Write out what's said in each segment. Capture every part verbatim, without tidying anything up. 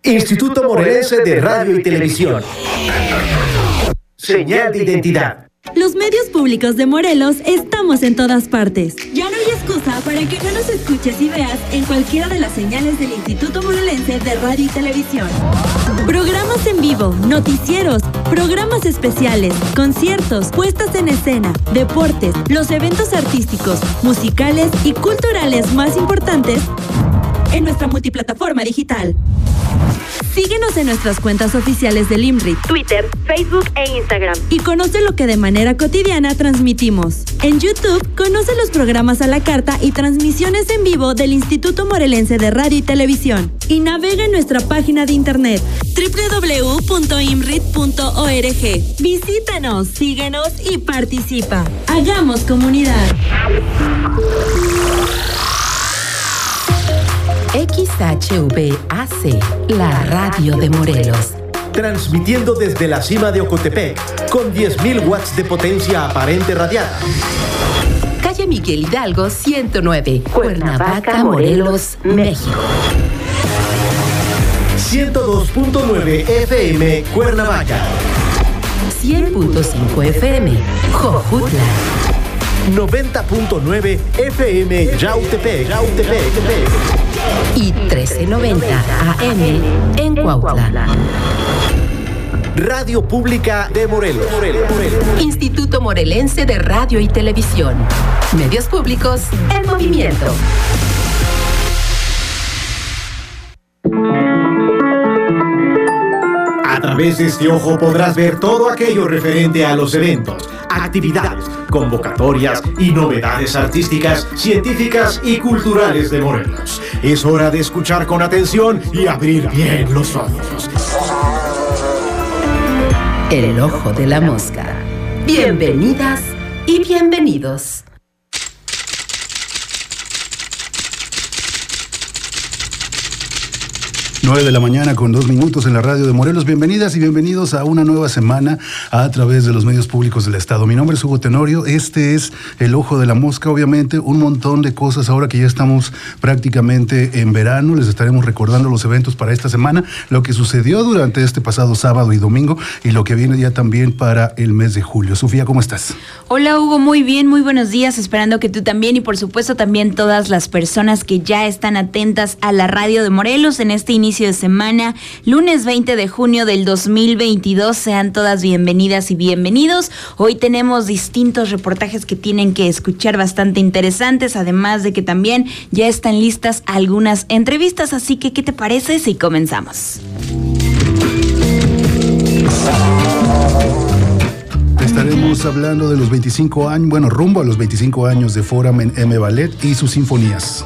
Instituto Morelense de Radio y Televisión. Señal de identidad. Los medios públicos de Morelos estamos en todas partes. Ya no hay excusa para que no nos escuches y veas en cualquiera de las señales del Instituto Morelense de Radio y Televisión. Programas en vivo, noticieros, programas especiales, conciertos, puestas en escena, deportes, los eventos artísticos, musicales y culturales más importantes en nuestra multiplataforma digital. Síguenos en nuestras cuentas oficiales del IMRIT, Twitter, Facebook e Instagram. Y conoce lo que de manera cotidiana transmitimos. En YouTube, conoce los programas a la carta y transmisiones en vivo del Instituto Morelense de Radio y Televisión. Y navega en nuestra página de internet doble u doble u doble u punto imrit punto org. Visítanos, síguenos y participa. Hagamos comunidad. X H V A C, la radio de Morelos. Transmitiendo desde la cima de Ocotepec, con diez mil watts de potencia aparente radiada. Calle Miguel Hidalgo, ciento nueve, Cuernavaca, Morelos, México. ciento dos punto nueve F M, Cuernavaca. cien punto cinco F M, Jojutla. noventa punto nueve F M, Yautepec, Yautepec. Y trece noventa A M en Cuautla. Radio Pública de Morelos. Morelos, Morelos. Instituto Morelense de Radio y Televisión. Medios públicos en movimiento. A través de este ojo podrás ver todo aquello referente a los eventos, actividades, convocatorias y novedades artísticas, científicas y culturales de Morelos. Es hora de escuchar con atención y abrir bien los ojos. El ojo de la mosca. Bienvenidas y bienvenidos. nueve de la mañana con dos minutos en la radio de Morelos. Bienvenidas y bienvenidos a una nueva semana a través de los medios públicos del Estado. Mi nombre es Hugo Tenorio, este es El Ojo de la Mosca. Obviamente un montón de cosas ahora que ya estamos prácticamente en verano. Les estaremos recordando los eventos para esta semana, lo que sucedió durante este pasado sábado y domingo y lo que viene ya también para el mes de julio. Sofía, ¿cómo estás? Hola Hugo, muy bien, muy buenos días, esperando que tú también y por supuesto también todas las personas que ya están atentas a la radio de Morelos en este inicio de semana, lunes veinte de junio del dos mil veintidós. Sean todas bienvenidas y bienvenidos. Hoy tenemos distintos reportajes que tienen que escuchar bastante interesantes, además de que también ya están listas algunas entrevistas, así que ¿qué te parece si comenzamos? Estaremos hablando de los veinticinco años, bueno, rumbo a los veinticinco años de Foramen M Ballet y sus sinfonías.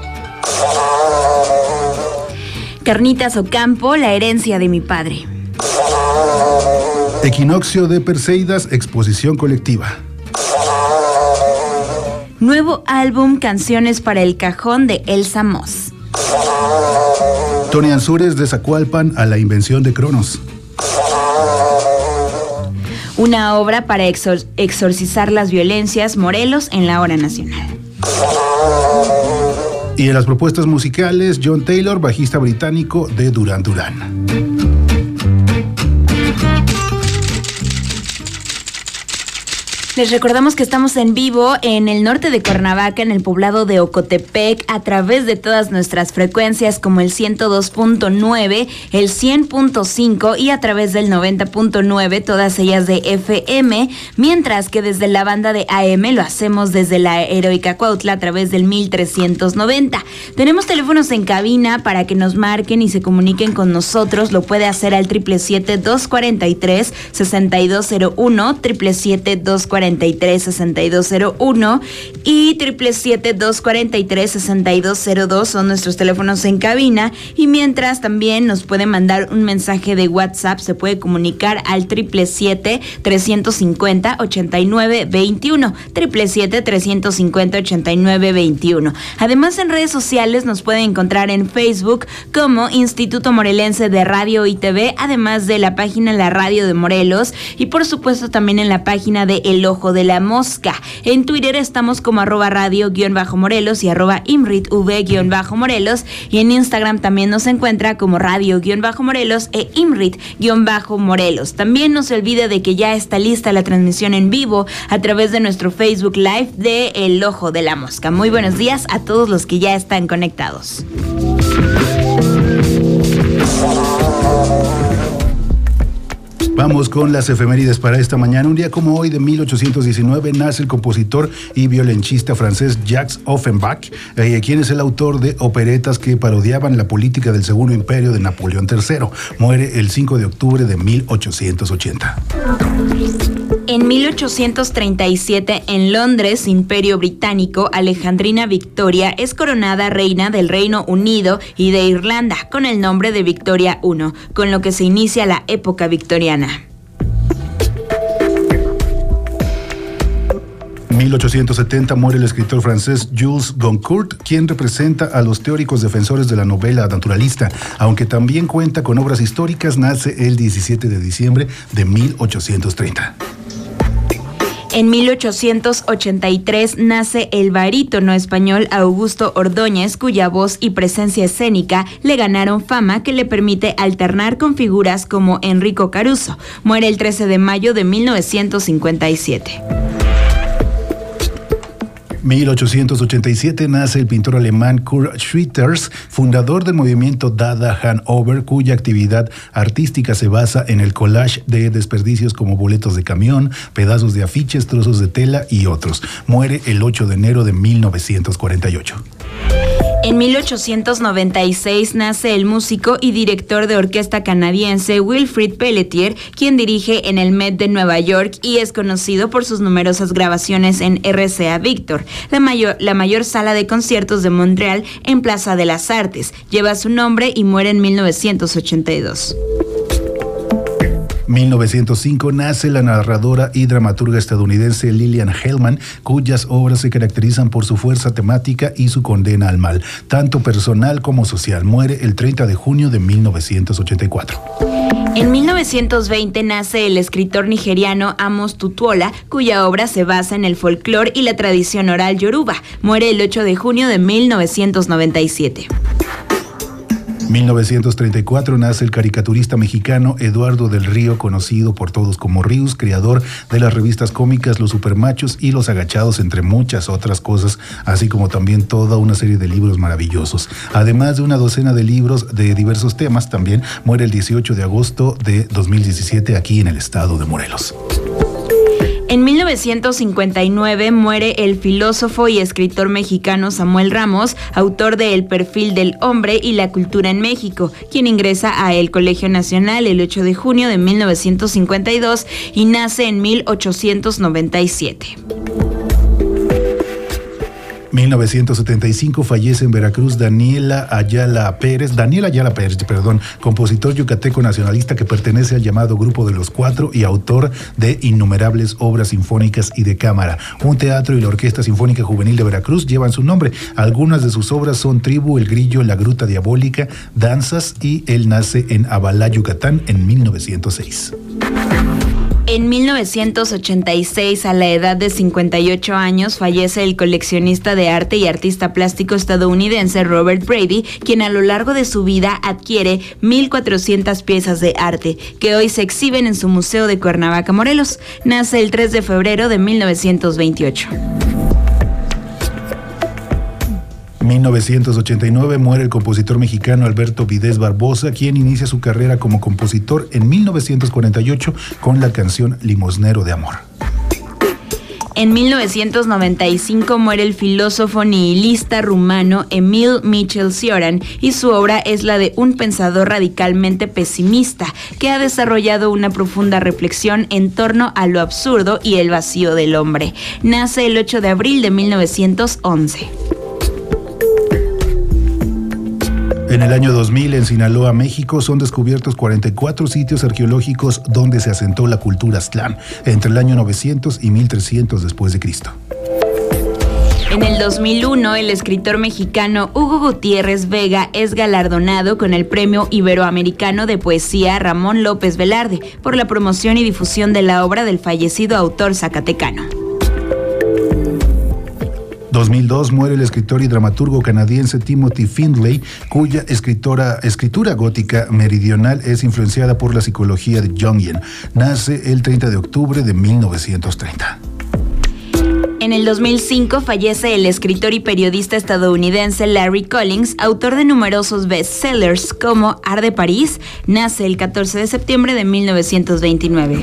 Carnitas Ocampo, la herencia de mi padre. Equinoccio de Perseidas, exposición colectiva. Nuevo álbum Canciones para el Cajón de Elsa Moss. Tony Ansúrez de Zacualpan a la invención de Cronos. Una obra para exor- exorcizar las violencias, Morelos en la hora nacional. Y en las propuestas musicales, John Taylor, bajista británico de Duran Duran. Les recordamos que estamos en vivo en el norte de Cuernavaca, en el poblado de Ocotepec, a través de todas nuestras frecuencias como el ciento dos punto nueve, el cien punto cinco y a través del noventa punto nueve, todas ellas de F M, mientras que desde la banda de A M lo hacemos desde la heroica Cuautla a través del mil trescientos noventa. Tenemos teléfonos en cabina para que nos marquen y se comuniquen con nosotros. Lo puede hacer al siete siete siete, dos cuatro tres, seis dos cero uno, siete siete siete, dos cuatro tres, seis dos cero uno y siete siete siete, dos cuatro tres, seis dos cero dos son nuestros teléfonos en cabina. Y mientras también nos puede mandar un mensaje de WhatsApp, se puede comunicar al siete siete siete, tres cinco cero, ocho nueve dos uno, siete siete siete, tres cinco cero, ocho nueve dos uno. Además, en redes sociales nos pueden encontrar en Facebook como Instituto Morelense de Radio y T V, además de la página La Radio de Morelos y por supuesto también en la página de El Ojo Ojo de la Mosca. En Twitter estamos como arroba radio-morelos y arroba imrit-v-morelos, y en Instagram también nos encuentra como radio-morelos e imrit-morelos. También no se olvide de que ya está lista la transmisión en vivo a través de nuestro Facebook Live de El Ojo de la Mosca. Muy buenos días a todos los que ya están conectados. Vamos con las efemérides para esta mañana. Un día como hoy de mil ochocientos diecinueve nace el compositor y violonchelista francés Jacques Offenbach, eh, quien es el autor de operetas que parodiaban la política del Segundo Imperio de Napoleón tercero. Muere el cinco de octubre de mil ochocientos ochenta. En mil ochocientos treinta y siete, en Londres, Imperio Británico, Alejandrina Victoria es coronada reina del Reino Unido y de Irlanda con el nombre de Victoria primera, con lo que se inicia la época victoriana. mil ochocientos setenta muere el escritor francés Jules Goncourt, quien representa a los teóricos defensores de la novela naturalista. Aunque también cuenta con obras históricas, nace el diecisiete de diciembre de mil ochocientos treinta. En mil ochocientos ochenta y tres nace el barítono español Augusto Ordóñez, cuya voz y presencia escénica le ganaron fama que le permite alternar con figuras como Enrico Caruso. Muere el trece de mayo de mil novecientos cincuenta y siete. mil ochocientos ochenta y siete nace el pintor alemán Kurt Schwitters, fundador del movimiento Dada Hannover, cuya actividad artística se basa en el collage de desperdicios como boletos de camión, pedazos de afiches, trozos de tela y otros. Muere el ocho de enero de mil novecientos cuarenta y ocho. En mil ochocientos noventa y seis nace el músico y director de orquesta canadiense Wilfrid Pelletier, quien dirige en el Met de Nueva York y es conocido por sus numerosas grabaciones en R C A Victor, la mayor, la mayor sala de conciertos de Montreal en Plaza de las Artes. Lleva su nombre y muere en mil novecientos ochenta y dos. mil novecientos cinco nace la narradora y dramaturga estadounidense Lillian Hellman, cuyas obras se caracterizan por su fuerza temática y su condena al mal, tanto personal como social. Muere el treinta de junio de mil novecientos ochenta y cuatro. En mil novecientos veinte nace el escritor nigeriano Amos Tutuola, cuya obra se basa en el folclore y la tradición oral yoruba. Muere el ocho de junio de mil novecientos noventa y siete. mil novecientos treinta y cuatro nace el caricaturista mexicano Eduardo del Río, conocido por todos como Rius, creador de las revistas cómicas Los Supermachos y Los Agachados, entre muchas otras cosas, así como también toda una serie de libros maravillosos. Además de una docena de libros de diversos temas, también muere el dieciocho de agosto de dos mil diecisiete aquí en el estado de Morelos. En mil novecientos cincuenta y nueve muere el filósofo y escritor mexicano Samuel Ramos, autor de El perfil del hombre y la cultura en México, quien ingresa a el Colegio Nacional el ocho de junio de mil novecientos cincuenta y dos y nace en mil ochocientos noventa y siete. mil novecientos setenta y cinco fallece en Veracruz Daniela Ayala Pérez, Daniela Ayala Pérez, perdón, compositor yucateco nacionalista que pertenece al llamado Grupo de los Cuatro y autor de innumerables obras sinfónicas y de cámara. Un teatro y la Orquesta Sinfónica Juvenil de Veracruz llevan su nombre. Algunas de sus obras son Tribu, El Grillo, La Gruta Diabólica, Danzas y Él nace en Abalá, Yucatán, en mil novecientos seis. En mil novecientos ochenta y seis, a la edad de cincuenta y ocho años, fallece el coleccionista de arte y artista plástico estadounidense Robert Brady, quien a lo largo de su vida adquiere mil cuatrocientas piezas de arte, que hoy se exhiben en su Museo de Cuernavaca, Morelos. Nace el tres de febrero de mil novecientos veintiocho. mil novecientos ochenta y nueve muere el compositor mexicano Alberto Vides Barbosa, quien inicia su carrera como compositor en mil novecientos cuarenta y ocho con la canción Limosnero de Amor. En mil novecientos noventa y cinco muere el filósofo nihilista rumano Emil Michel Cioran y su obra es la de un pensador radicalmente pesimista que ha desarrollado una profunda reflexión en torno a lo absurdo y el vacío del hombre. Nace el ocho de abril de mil novecientos once. En el año dos mil, en Sinaloa, México, son descubiertos cuarenta y cuatro sitios arqueológicos donde se asentó la cultura Aztlán entre el año novecientos y mil trescientos después de Cristo. En el dos mil uno, el escritor mexicano Hugo Gutiérrez Vega es galardonado con el Premio Iberoamericano de Poesía Ramón López Velarde por la promoción y difusión de la obra del fallecido autor zacatecano. dos mil dos muere el escritor y dramaturgo canadiense Timothy Findlay, cuya escritora, escritura gótica meridional es influenciada por la psicología de Jungian. Nace el treinta de octubre de mil novecientos treinta. En el dos mil cinco fallece el escritor y periodista estadounidense Larry Collins, autor de numerosos bestsellers como Arde París. Nace el catorce de septiembre de mil novecientos veintinueve.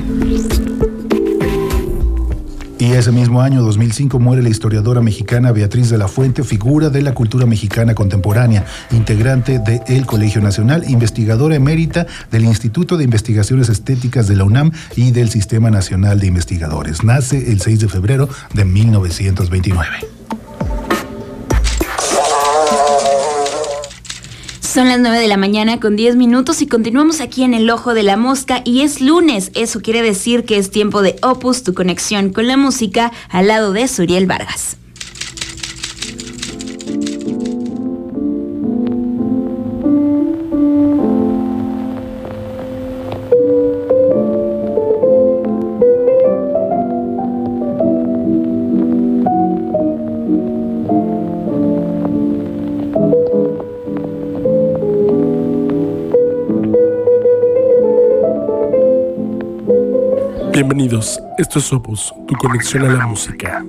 Y ese mismo año, dos mil cinco, muere la historiadora mexicana Beatriz de la Fuente, figura de la cultura mexicana contemporánea, integrante del Colegio Nacional, investigadora emérita del Instituto de Investigaciones Estéticas de la UNAM y del Sistema Nacional de Investigadores. Nace el seis de febrero de mil novecientos veintinueve. Son las nueve de la mañana con diez minutos y continuamos aquí en el Ojo de la Mosca y es lunes. Eso quiere decir que es tiempo de Opus, tu conexión con la música, al lado de Suriel Vargas. Bienvenidos, esto es Opus, tu conexión a la música.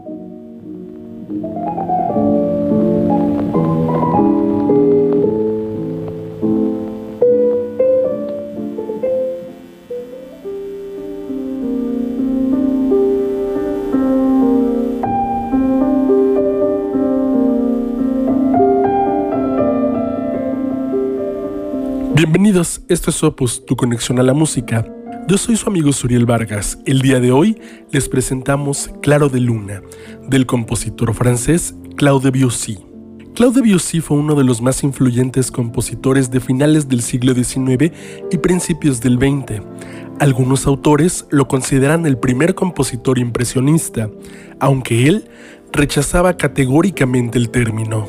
Bienvenidos, esto es Opus, tu conexión a la música. Yo soy su amigo Suriel Vargas. El día de hoy les presentamos Claro de Luna, del compositor francés Claude Debussy. Claude Debussy fue uno de los más influyentes compositores de finales del siglo diecinueve y principios del veinte. Algunos autores lo consideran el primer compositor impresionista, aunque él rechazaba categóricamente el término.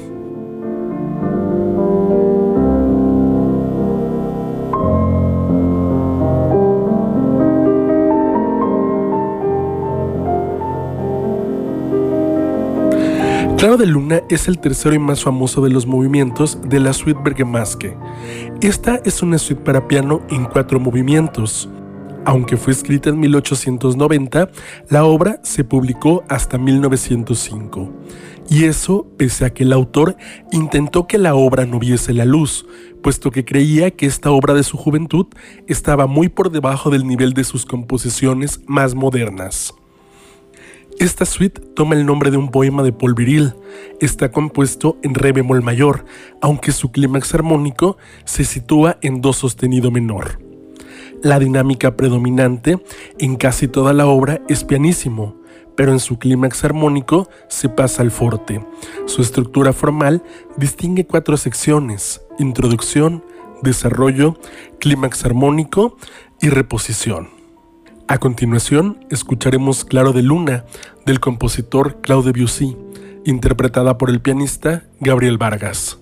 Claro de Luna es el tercero y más famoso de los movimientos de la suite Bergamasque. Esta es una suite para piano en cuatro movimientos. Aunque fue escrita en mil ochocientos noventa, la obra se publicó hasta mil novecientos cinco. Y eso pese a que el autor intentó que la obra no viese la luz, puesto que creía que esta obra de su juventud estaba muy por debajo del nivel de sus composiciones más modernas. Esta suite toma el nombre de un poema de Paul Viril. Está compuesto en re bemol mayor, aunque su clímax armónico se sitúa en do sostenido menor. La dinámica predominante en casi toda la obra es pianísimo, pero en su clímax armónico se pasa al forte. Su estructura formal distingue cuatro secciones: introducción, desarrollo, clímax armónico y reposición. A continuación, escucharemos Claro de Luna, del compositor Claude Debussy, interpretada por el pianista Gabriel Vargas.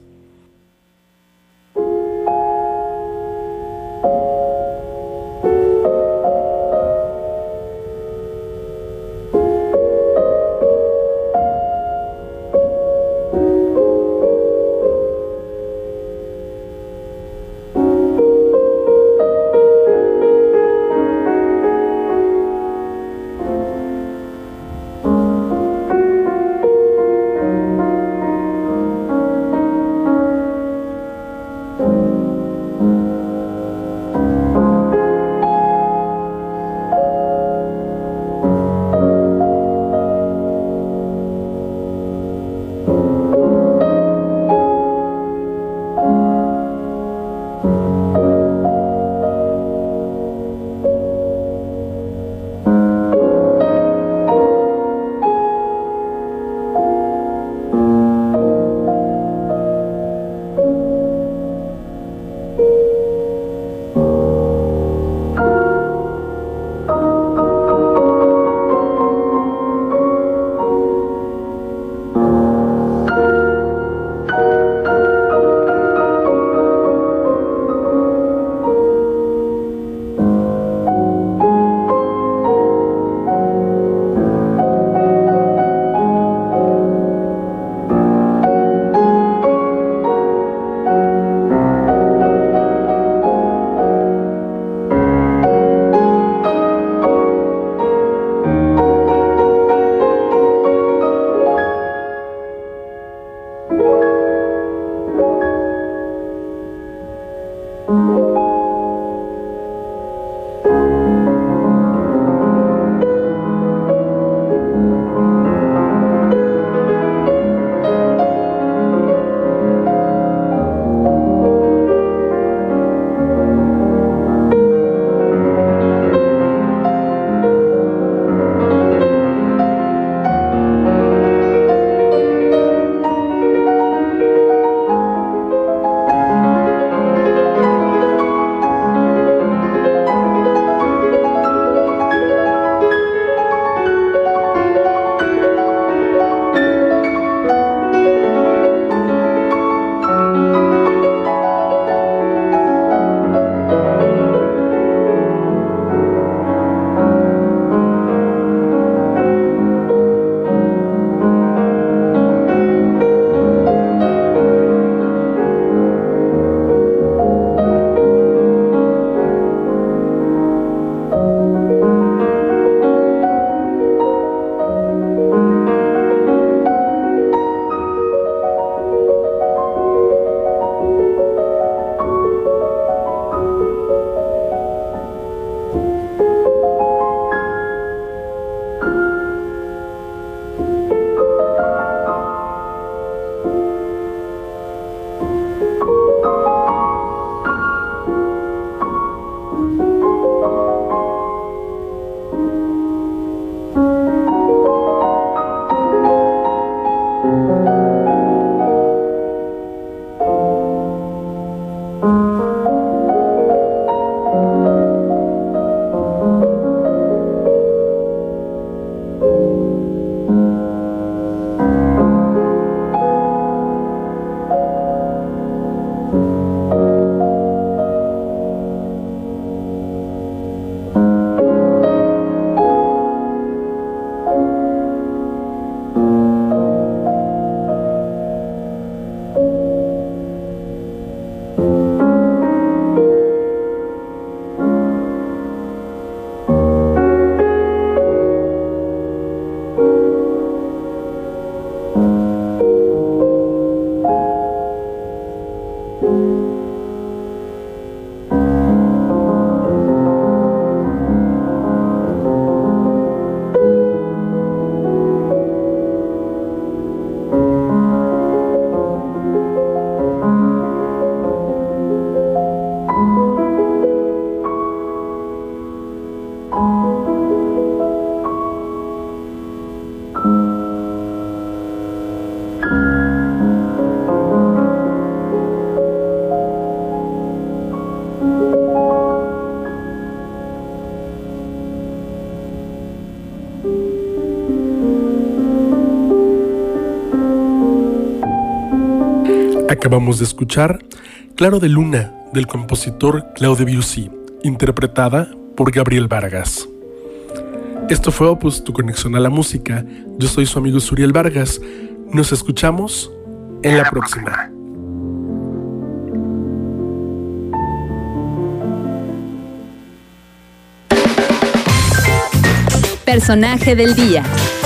Acabamos de escuchar Claro de Luna, del compositor Claude Debussy, interpretada por Gabriel Vargas. Esto fue Opus, tu conexión a la música. Yo soy su amigo Suriel Vargas. Nos escuchamos en la próxima. Personaje del día.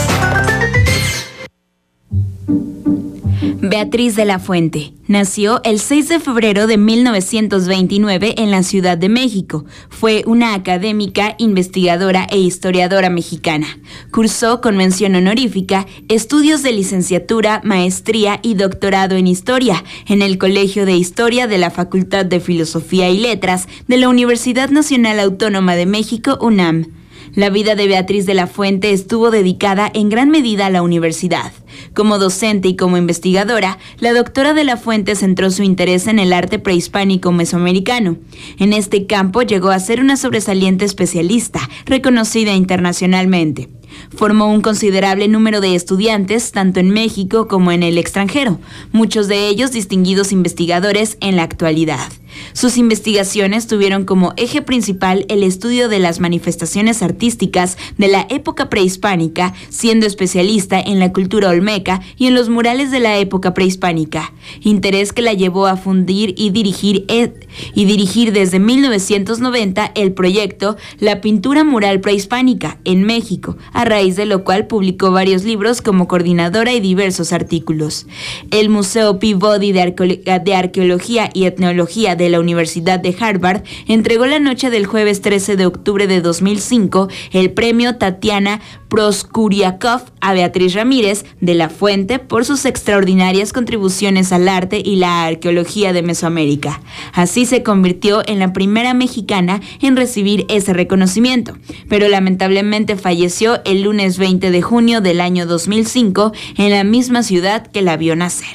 Beatriz de la Fuente nació el seis de febrero de mil novecientos veintinueve en la Ciudad de México. Fue una académica, investigadora e historiadora mexicana. Cursó con mención honorífica estudios de licenciatura, maestría y doctorado en historia en el Colegio de Historia de la Facultad de Filosofía y Letras de la Universidad Nacional Autónoma de México, UNAM. La vida de Beatriz de la Fuente estuvo dedicada en gran medida a la universidad. Como docente y como investigadora, la doctora de la Fuente centró su interés en el arte prehispánico mesoamericano. En este campo llegó a ser una sobresaliente especialista, reconocida internacionalmente. Formó un considerable número de estudiantes, tanto en México como en el extranjero, muchos de ellos distinguidos investigadores en la actualidad. Sus investigaciones tuvieron como eje principal el estudio de las manifestaciones artísticas de la época prehispánica, siendo especialista en la cultura olmeca y en los murales de la época prehispánica, interés que la llevó a fundir y dirigir, ed, y dirigir desde mil novecientos noventa el proyecto La Pintura Mural Prehispánica en México, a raíz de lo cual publicó varios libros como coordinadora y diversos artículos. El Museo Peabody de, Arqueolo- de Arqueología y Etnología de la Universidad de Harvard entregó la noche del jueves trece de octubre de dos mil cinco el premio Tatiana Proskuriakov a Beatriz Ramírez de la Fuente por sus extraordinarias contribuciones al arte y la arqueología de Mesoamérica. Así se convirtió en la primera mexicana en recibir ese reconocimiento, pero lamentablemente falleció el lunes veinte de junio del año dos mil cinco en la misma ciudad que la vio nacer.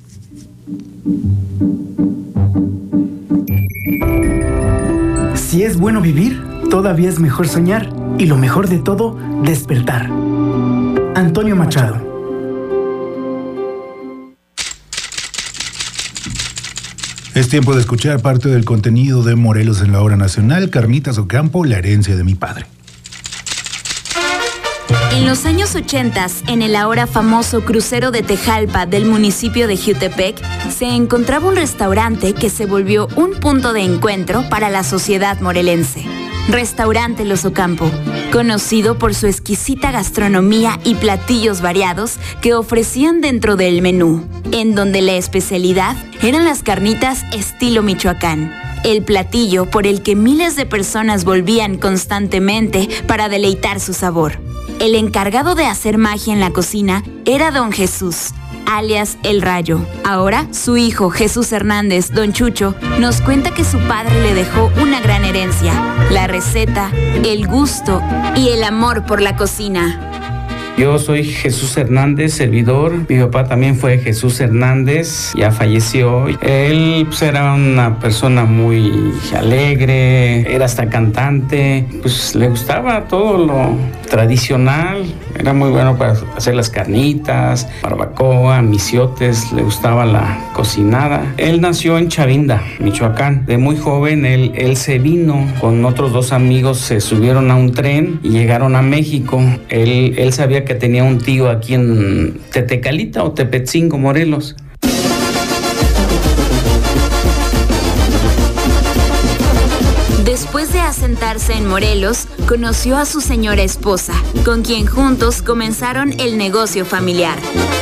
Si es bueno vivir, todavía es mejor soñar y lo mejor de todo, despertar. Antonio Machado. Es tiempo de escuchar parte del contenido de Morelos en la Hora Nacional, Carnitas Ocampo, la herencia de mi padre. En los años ochenta, en el ahora famoso crucero de Tejalpa del municipio de Jiutepec, se encontraba un restaurante que se volvió un punto de encuentro para la sociedad morelense. Restaurante Los Ocampo, conocido por su exquisita gastronomía y platillos variados que ofrecían dentro del menú, en donde la especialidad eran las carnitas estilo Michoacán. El platillo por el que miles de personas volvían constantemente para deleitar su sabor. El encargado de hacer magia en la cocina era Don Jesús, alias El Rayo. Ahora, su hijo Jesús Hernández, Don Chucho, nos cuenta que su padre le dejó una gran herencia: la receta, el gusto y el amor por la cocina. Yo soy Jesús Hernández, servidor. Mi papá también fue Jesús Hernández, ya falleció. Él pues, era una persona muy alegre, era hasta cantante. Pues le gustaba todo lo tradicional. Era muy bueno para hacer las carnitas, barbacoa, misiotes. Le gustaba la cocinada. Él nació en Chavinda, Michoacán. De muy joven él, él se vino con otros dos amigos, se subieron a un tren y llegaron a México. Él, él sabía que tenía un tío aquí en Tetecalita o Tepetzingo, Morelos. Después de asentarse en Morelos, conoció a su señora esposa, con quien juntos comenzaron el negocio familiar.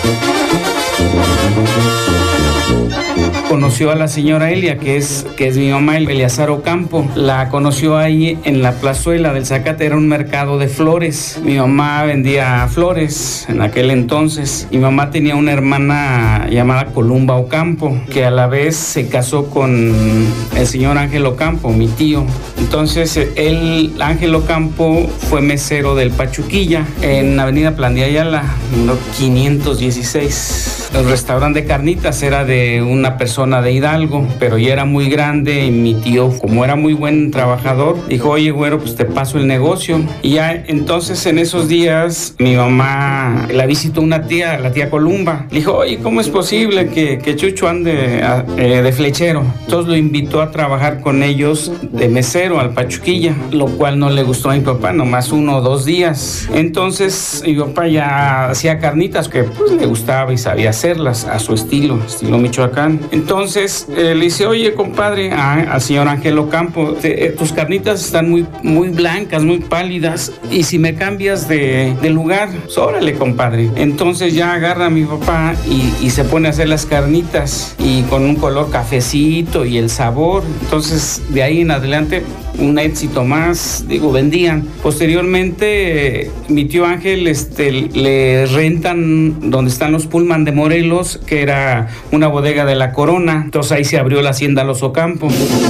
Conoció a la señora Elia, que es, que es mi mamá, Eleazar Ocampo. La conoció ahí en la plazuela del Zacate, era un mercado de flores. Mi mamá vendía flores en aquel entonces. Mi mamá tenía una hermana llamada Columba Ocampo, que a la vez se casó con el señor Ángel Ocampo, mi tío. Entonces, él, Ángel Ocampo, fue mesero del Pachuquilla, en Avenida Plan de Ayala, número quinientos dieciséis. El restaurante de carnitas era de una persona zona de Hidalgo, pero ya era muy grande y mi tío, como era muy buen trabajador, dijo, oye, güero, pues te paso el negocio. Y ya entonces en esos días mi mamá la visitó una tía, la tía Columba. Le dijo, oye, ¿cómo es posible que, que Chucho ande a, eh, de flechero? Entonces lo invitó a trabajar con ellos de mesero al Pachuquilla, lo cual no le gustó a mi papá, nomás uno o dos días. Entonces mi papá ya hacía carnitas que pues le gustaba y sabía hacerlas a su estilo, estilo Michoacán. Entonces eh, le dice, oye, compadre, a, al señor Ángel Ocampo, te, eh, tus carnitas están muy, muy blancas, muy pálidas, y si me cambias de, de lugar, pues, órale, compadre. Entonces ya agarra a mi papá y, y se pone a hacer las carnitas y con un color cafecito y el sabor. Entonces de ahí en adelante un éxito más, digo, vendían. Posteriormente mi tío Ángel este, le rentan donde están los Pullman de Morelos, que era una bodega de la Corona. Entonces ahí se abrió la hacienda Los Ocampo.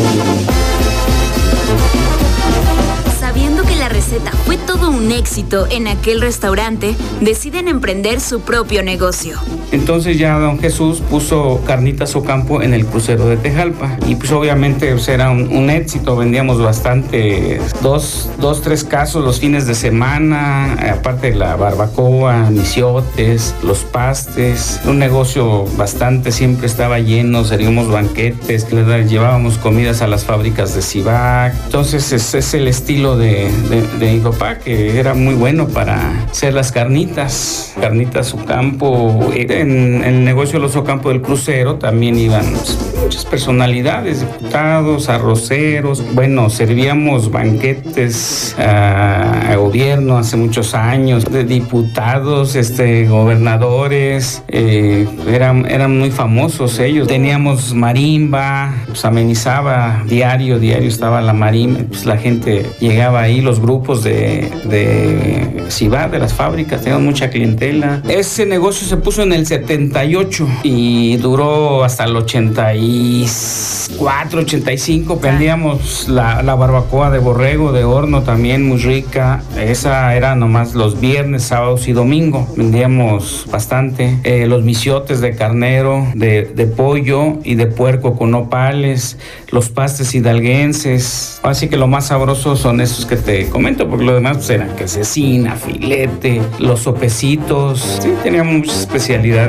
Sabiendo que la receta fue todo un éxito en aquel restaurante, deciden emprender su propio negocio. Entonces ya don Jesús puso Carnitas Ocampo en el crucero de Tejalpa y pues obviamente pues, era un, un éxito, vendíamos bastante, dos, dos, tres casos los fines de semana, aparte de la barbacoa, misiotes, los pastes, un negocio bastante, siempre estaba lleno, servíamos banquetes, llevábamos comidas a las fábricas de Cibac. Entonces ese es el estilo de, de, de mi papá, que era muy bueno para hacer las carnitas, Carnitas Ocampo. En el negocio de Los Ocampo del crucero también iban pues, muchas personalidades, diputados, arroceros. Bueno, servíamos banquetes a, a gobierno hace muchos años, de diputados, este, gobernadores, eh, eran, eran muy famosos ellos. Teníamos marimba, pues amenizaba diario, diario estaba la marimba, pues la gente llegaba ahí, los grupos de, de Cibac, de las fábricas, teníamos mucha clientela. Ese negocio se puso en el setenta y ocho y duró hasta el ochenta y cuatro, ochenta y cinco. Vendíamos la, la barbacoa de borrego, de horno, también muy rica. Esa era nomás los viernes, sábados y domingo. Vendíamos bastante. Eh, los misiotes de carnero, de, de pollo y de puerco con nopales, los pastes hidalguenses. Así que lo más sabroso son esos que te comento, porque lo demás pues, eran quesecina, filete, los sopecitos. Sí, teníamos muchas especialidades.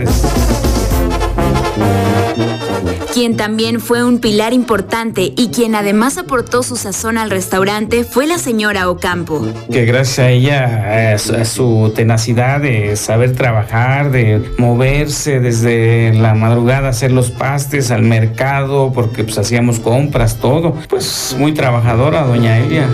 Quien también fue un pilar importante y quien además aportó su sazón al restaurante fue la señora Ocampo. Que gracias a ella, a su, a su tenacidad de saber trabajar, de moverse desde la madrugada, hacer los pastes al mercado, porque pues hacíamos compras, todo. Pues muy trabajadora, doña Elia.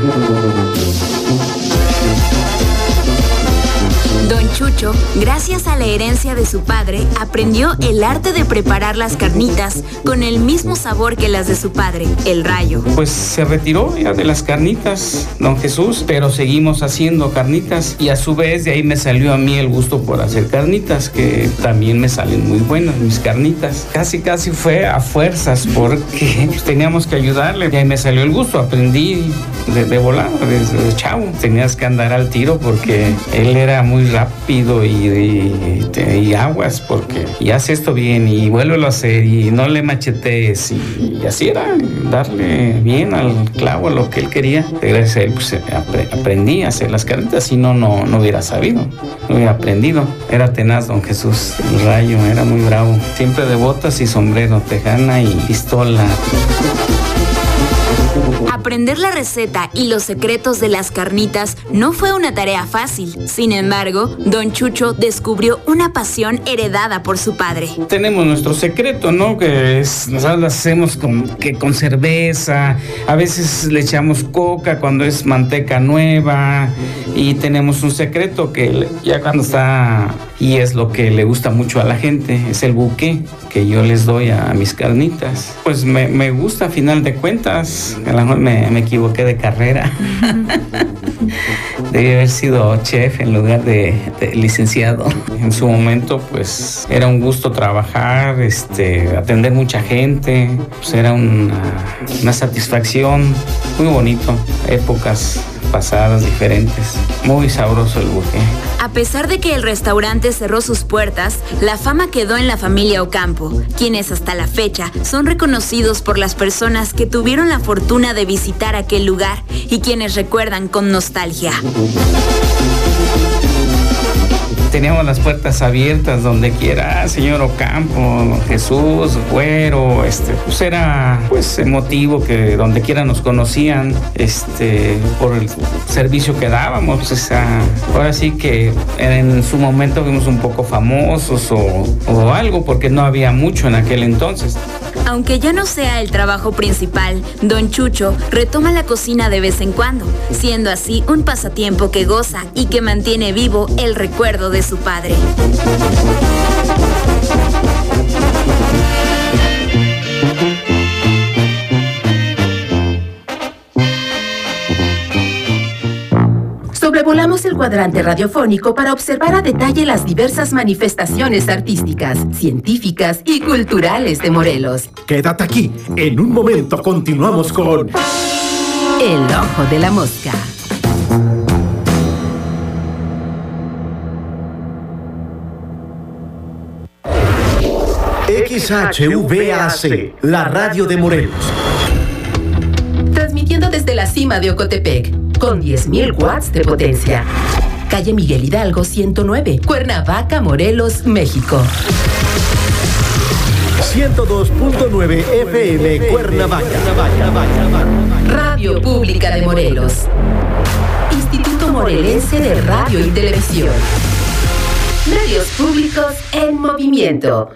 Don Chucho, gracias a la herencia de su padre, aprendió el arte de preparar las carnitas con el mismo sabor que las de su padre, el Rayo. Pues se retiró ya de las carnitas, don Jesús, pero seguimos haciendo carnitas y a su vez de ahí me salió a mí el gusto por hacer carnitas, que también me salen muy buenas mis carnitas. Casi, casi fue a fuerzas porque pues, teníamos que ayudarle y ahí me salió el gusto, aprendí de, de volada desde chavo. Tenías que andar al tiro porque él era muy rápido y, y, y, y aguas porque y haz esto bien y vuélvelo a hacer y no le machetees y, y así era, darle bien al clavo a lo que él quería. Gracias a él pues, apre, aprendí a hacer las carnitas, si no, no, no hubiera sabido, no hubiera aprendido. Era tenaz don Jesús, el Rayo, era muy bravo, siempre de botas y sombrero, tejana y pistola. Aprender la receta y los secretos de las carnitas no fue una tarea fácil. Sin embargo, don Chucho descubrió una pasión heredada por su padre. Tenemos nuestro secreto, ¿no? Que es, nosotros las hacemos con, que con cerveza, a veces le echamos coca cuando es manteca nueva y tenemos un secreto que ya cuando está, y es lo que le gusta mucho a la gente, es el buque que yo les doy a mis carnitas. Pues me, me gusta a final de cuentas, a lo mejor me, me equivoqué de carrera. Debí haber sido chef en lugar de, de licenciado. En su momento, pues, era un gusto trabajar, este, atender mucha gente. Pues era una, una satisfacción muy bonito. Épocas pasadas diferentes. Muy sabroso el buque. A pesar de que el restaurante cerró sus puertas, la fama quedó en la familia Ocampo, quienes hasta la fecha son reconocidos por las personas que tuvieron la fortuna de visitar aquel lugar y quienes recuerdan con nostalgia. Teníamos las puertas abiertas donde quiera, señor Ocampo, Jesús, Güero, este, pues era pues emotivo que donde quiera nos conocían, este, por el servicio que dábamos. O sea, ahora sí que en su momento fuimos un poco famosos o, o algo, porque no había mucho en aquel entonces. Aunque ya no sea el trabajo principal, Don Chucho retoma la cocina de vez en cuando, siendo así un pasatiempo que goza y que mantiene vivo el recuerdo de su padre. Sobrevolamos el cuadrante radiofónico para observar a detalle las diversas manifestaciones artísticas, científicas y culturales de Morelos. Quédate aquí. En un momento continuamos con El Ojo de la Mosca. X H V A C, la radio de Morelos. Transmitiendo desde la cima de Ocotepec, con diez mil watts de potencia. Calle Miguel Hidalgo ciento nueve, Cuernavaca, Morelos, México. ciento dos punto nueve F M, Cuernavaca. Radio Pública de Morelos. Instituto Morelense de Radio y Televisión. Medios públicos en movimiento.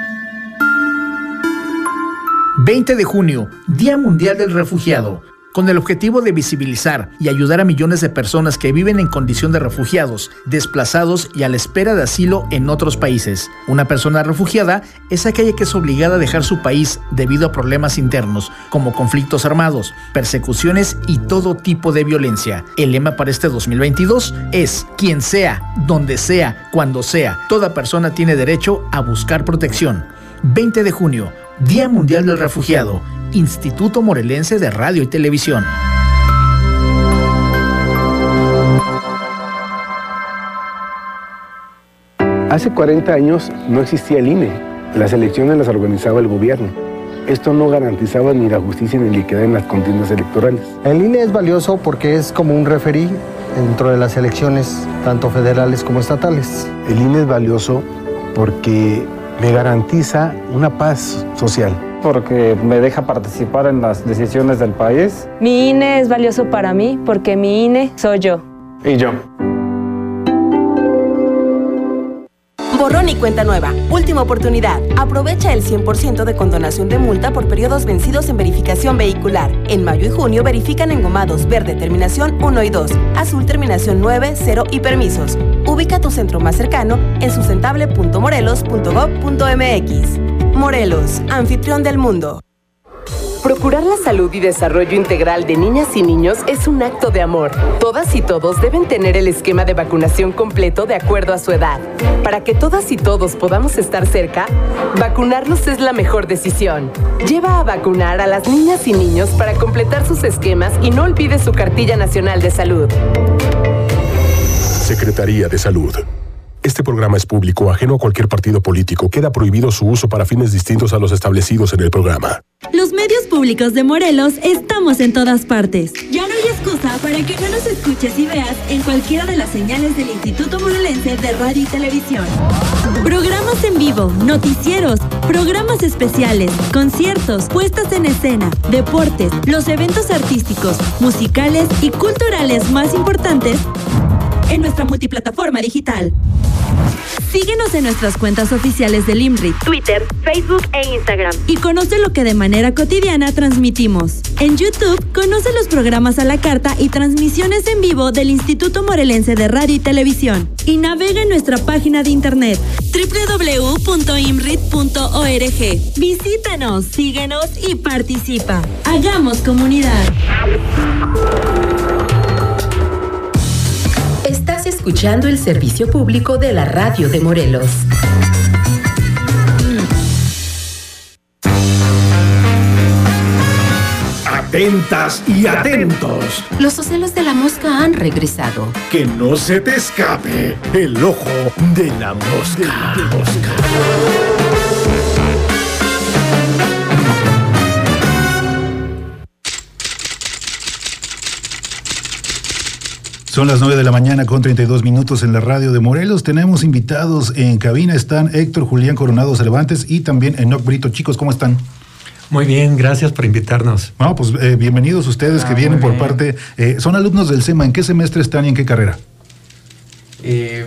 veinte de junio, Día Mundial del Refugiado. Con el objetivo de visibilizar y ayudar a millones de personas que viven en condición de refugiados, desplazados y a la espera de asilo en otros países. Una persona refugiada es aquella que es obligada a dejar su país debido a problemas internos, como conflictos armados, persecuciones y todo tipo de violencia. El lema para este dos mil veintidós es: quien sea, donde sea, cuando sea, toda persona tiene derecho a buscar protección. veinte de junio, Día Mundial del Refugiado. Instituto Morelense de Radio y Televisión. Hace cuarenta años no existía el I N E. Las elecciones las organizaba el gobierno. Esto no garantizaba ni la justicia ni la equidad en las contiendas electorales. El I N E es valioso porque es como un referí dentro de las elecciones, tanto federales como estatales. El I N E es valioso porque me garantiza una paz social. Porque me deja participar en las decisiones del país. Mi I N E es valioso para mí porque mi I N E soy yo. Y yo. Borrón y cuenta nueva. Última oportunidad. Aprovecha el cien por ciento de condonación de multa por periodos vencidos en verificación vehicular. En mayo y junio verifican engomados verde terminación uno y dos, azul terminación nueve, cero y permisos. Ubica tu centro más cercano en sustentable punto morelos punto gob punto m x. Morelos, anfitrión del mundo. Procurar la salud y desarrollo integral de niñas y niños es un acto de amor. Todas y todos deben tener el esquema de vacunación completo de acuerdo a su edad. Para que todas y todos podamos estar cerca, vacunarlos es la mejor decisión. Lleva a vacunar a las niñas y niños para completar sus esquemas y no olvide su cartilla nacional de salud. Secretaría de Salud. Este programa es público, ajeno a cualquier partido político. Queda prohibido su uso para fines distintos a los establecidos en el programa. Los medios públicos de Morelos estamos en todas partes. Ya no hay excusa para que no nos escuches y veas en cualquiera de las señales del Instituto Morelense de Radio y Televisión. Programas en vivo, noticieros, programas especiales, conciertos, puestas en escena, deportes, los eventos artísticos, musicales y culturales más importantes en nuestra multiplataforma digital. Síguenos en nuestras cuentas oficiales del I M R I, Twitter, Facebook e Instagram. Y conoce lo que de manera cotidiana transmitimos. En YouTube, conoce los programas a la carta y transmisiones en vivo del Instituto Morelense de Radio y Televisión. Y navega en nuestra página de internet doble u doble u doble u punto i m r i t punto org. Visítanos, síguenos y participa. Hagamos comunidad. Estás escuchando el servicio público de la radio de Morelos. Atentas y atentos. Los ocelos de la mosca han regresado. Que no se te escape el ojo de la mosca. De la mosca. Son las nueve de la mañana con treinta y dos minutos en la radio de Morelos. Tenemos invitados en cabina. Están Héctor Julián Coronado Cervantes y también Enoc Brito. Chicos, ¿cómo están? Muy bien, gracias por invitarnos. No, pues eh, bienvenidos ustedes ah, que vienen por parte... Eh, son alumnos del SEMA. ¿En qué semestre están y en qué carrera? Eh,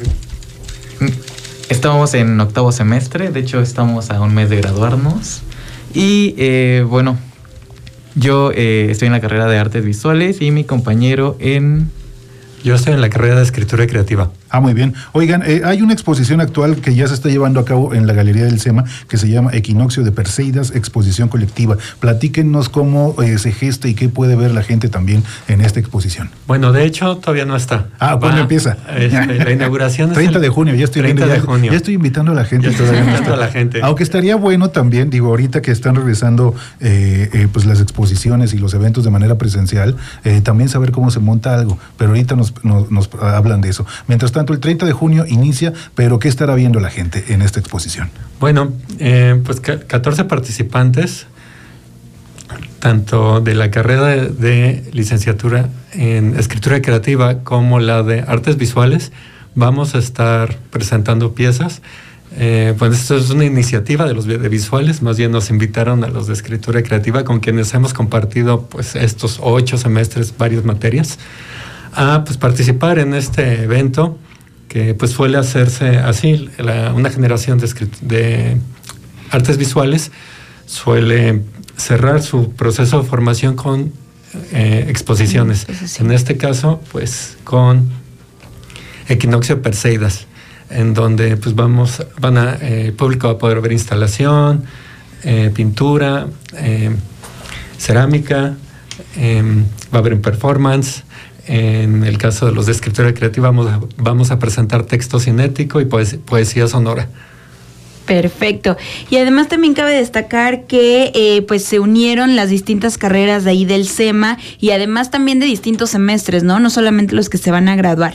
estamos en octavo semestre. De hecho, estamos a un mes de graduarnos. Y eh, bueno, yo eh, estoy en la carrera de artes visuales y mi compañero en... Yo estoy en la carrera de escritura creativa. Ah, muy bien. Oigan, eh, hay una exposición actual que ya se está llevando a cabo en la Galería del SEMA que se llama Equinoccio de Perseidas, exposición colectiva. Platíquenos cómo eh, se gesta y qué puede ver la gente también en esta exposición. Bueno, de hecho, todavía no está. Ah, ¿cuándo Va, empieza? Este, la inauguración es treinta de junio, ya estoy treinta viendo, de ya, junio. Ya estoy invitando a la gente. Ya estoy invitando a la gente. Aunque estaría bueno también, digo, ahorita que están regresando eh, eh, pues las exposiciones y los eventos de manera presencial, eh, también saber cómo se monta algo. Pero ahorita nos, nos, nos hablan de eso. Mientras tanto, el treinta de junio inicia, pero ¿qué estará viendo la gente en esta exposición? Bueno, eh, pues catorce participantes, tanto de la carrera de, de licenciatura en escritura creativa como la de artes visuales, vamos a estar presentando piezas. Eh, pues esto es una iniciativa de los de visuales, más bien nos invitaron a los de escritura creativa, con quienes hemos compartido pues estos ocho semestres, varias materias, a pues participar en este evento que pues suele hacerse así. La, una generación de, de artes visuales suele cerrar su proceso de formación con eh, exposiciones. Sí. En este caso, pues con Equinoccio de Perseidas, en donde pues vamos, van a, eh, el público va a poder ver instalación, eh, pintura, eh, cerámica, eh, va a haber performance. En el caso de los de escritura creativa vamos a, vamos a presentar texto cinético y poes, poesía sonora. Perfecto. Y además también cabe destacar que eh, pues se unieron las distintas carreras de ahí del SEMA y además también de distintos semestres, ¿no? No solamente los que se van a graduar.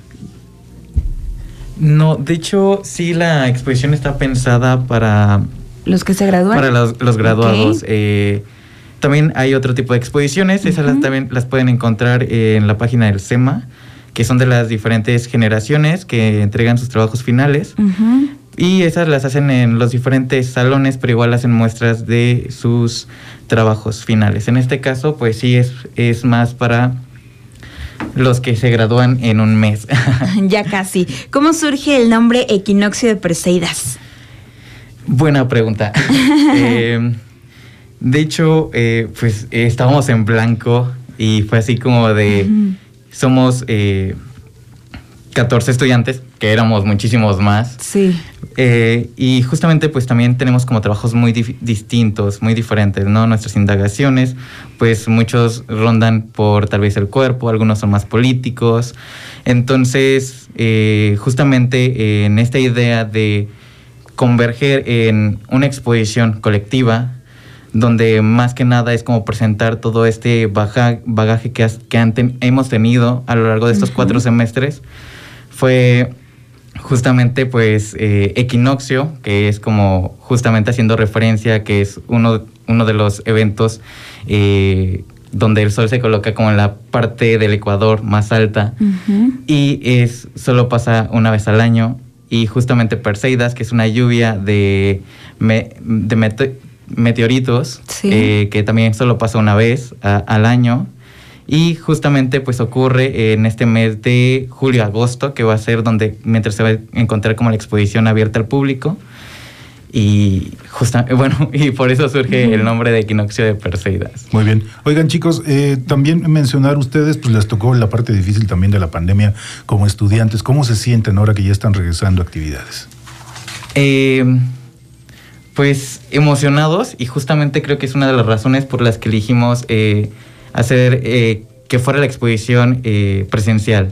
No, de hecho, sí, la exposición está pensada para... ¿Los que se gradúan? Para los, los graduados. Okay. Eh, También hay otro tipo de exposiciones, esas uh-huh. las, también las pueden encontrar en la página del SEMA, que son de las diferentes generaciones que entregan sus trabajos finales. Uh-huh. Y esas las hacen en los diferentes salones, pero igual hacen muestras de sus trabajos finales. En este caso, pues sí, es, es más para los que se gradúan en un mes. Ya casi. ¿Cómo surge el nombre Equinoccio de Perseidas? Buena pregunta. eh... De hecho, eh, pues eh, estábamos en blanco y fue así como de... Uh-huh. Somos eh, catorce estudiantes, que éramos muchísimos más. Sí. Eh, y justamente pues también tenemos como trabajos muy dif- distintos, muy diferentes, ¿no? Nuestras indagaciones, pues muchos rondan por tal vez el cuerpo, algunos son más políticos. Entonces, eh, justamente eh, en esta idea de converger en una exposición colectiva, donde más que nada es como presentar todo este baja, bagaje que, has, que han ten, hemos tenido a lo largo de estos uh-huh. cuatro semestres, fue justamente pues eh, Equinoccio, que es como justamente haciendo referencia, que es uno, uno de los eventos eh, donde el sol se coloca como en la parte del ecuador más alta, uh-huh. y es solo pasa una vez al año, y justamente Perseidas, que es una lluvia de, me, de met- meteoritos, sí. eh, que también solo pasa una vez a, al año, y justamente pues ocurre en este mes de julio-agosto, que va a ser donde, mientras se va a encontrar como la exposición abierta al público, y justa, bueno, y por eso surge uh-huh. el nombre de Equinoccio de Perseidas. Muy bien. Oigan, chicos, eh, también mencionar ustedes, pues les tocó la parte difícil también de la pandemia como estudiantes. ¿Cómo se sienten ahora que ya están regresando a actividades? Eh... Pues emocionados, y justamente creo que es una de las razones por las que elegimos eh, hacer eh, que fuera la exposición eh, presencial.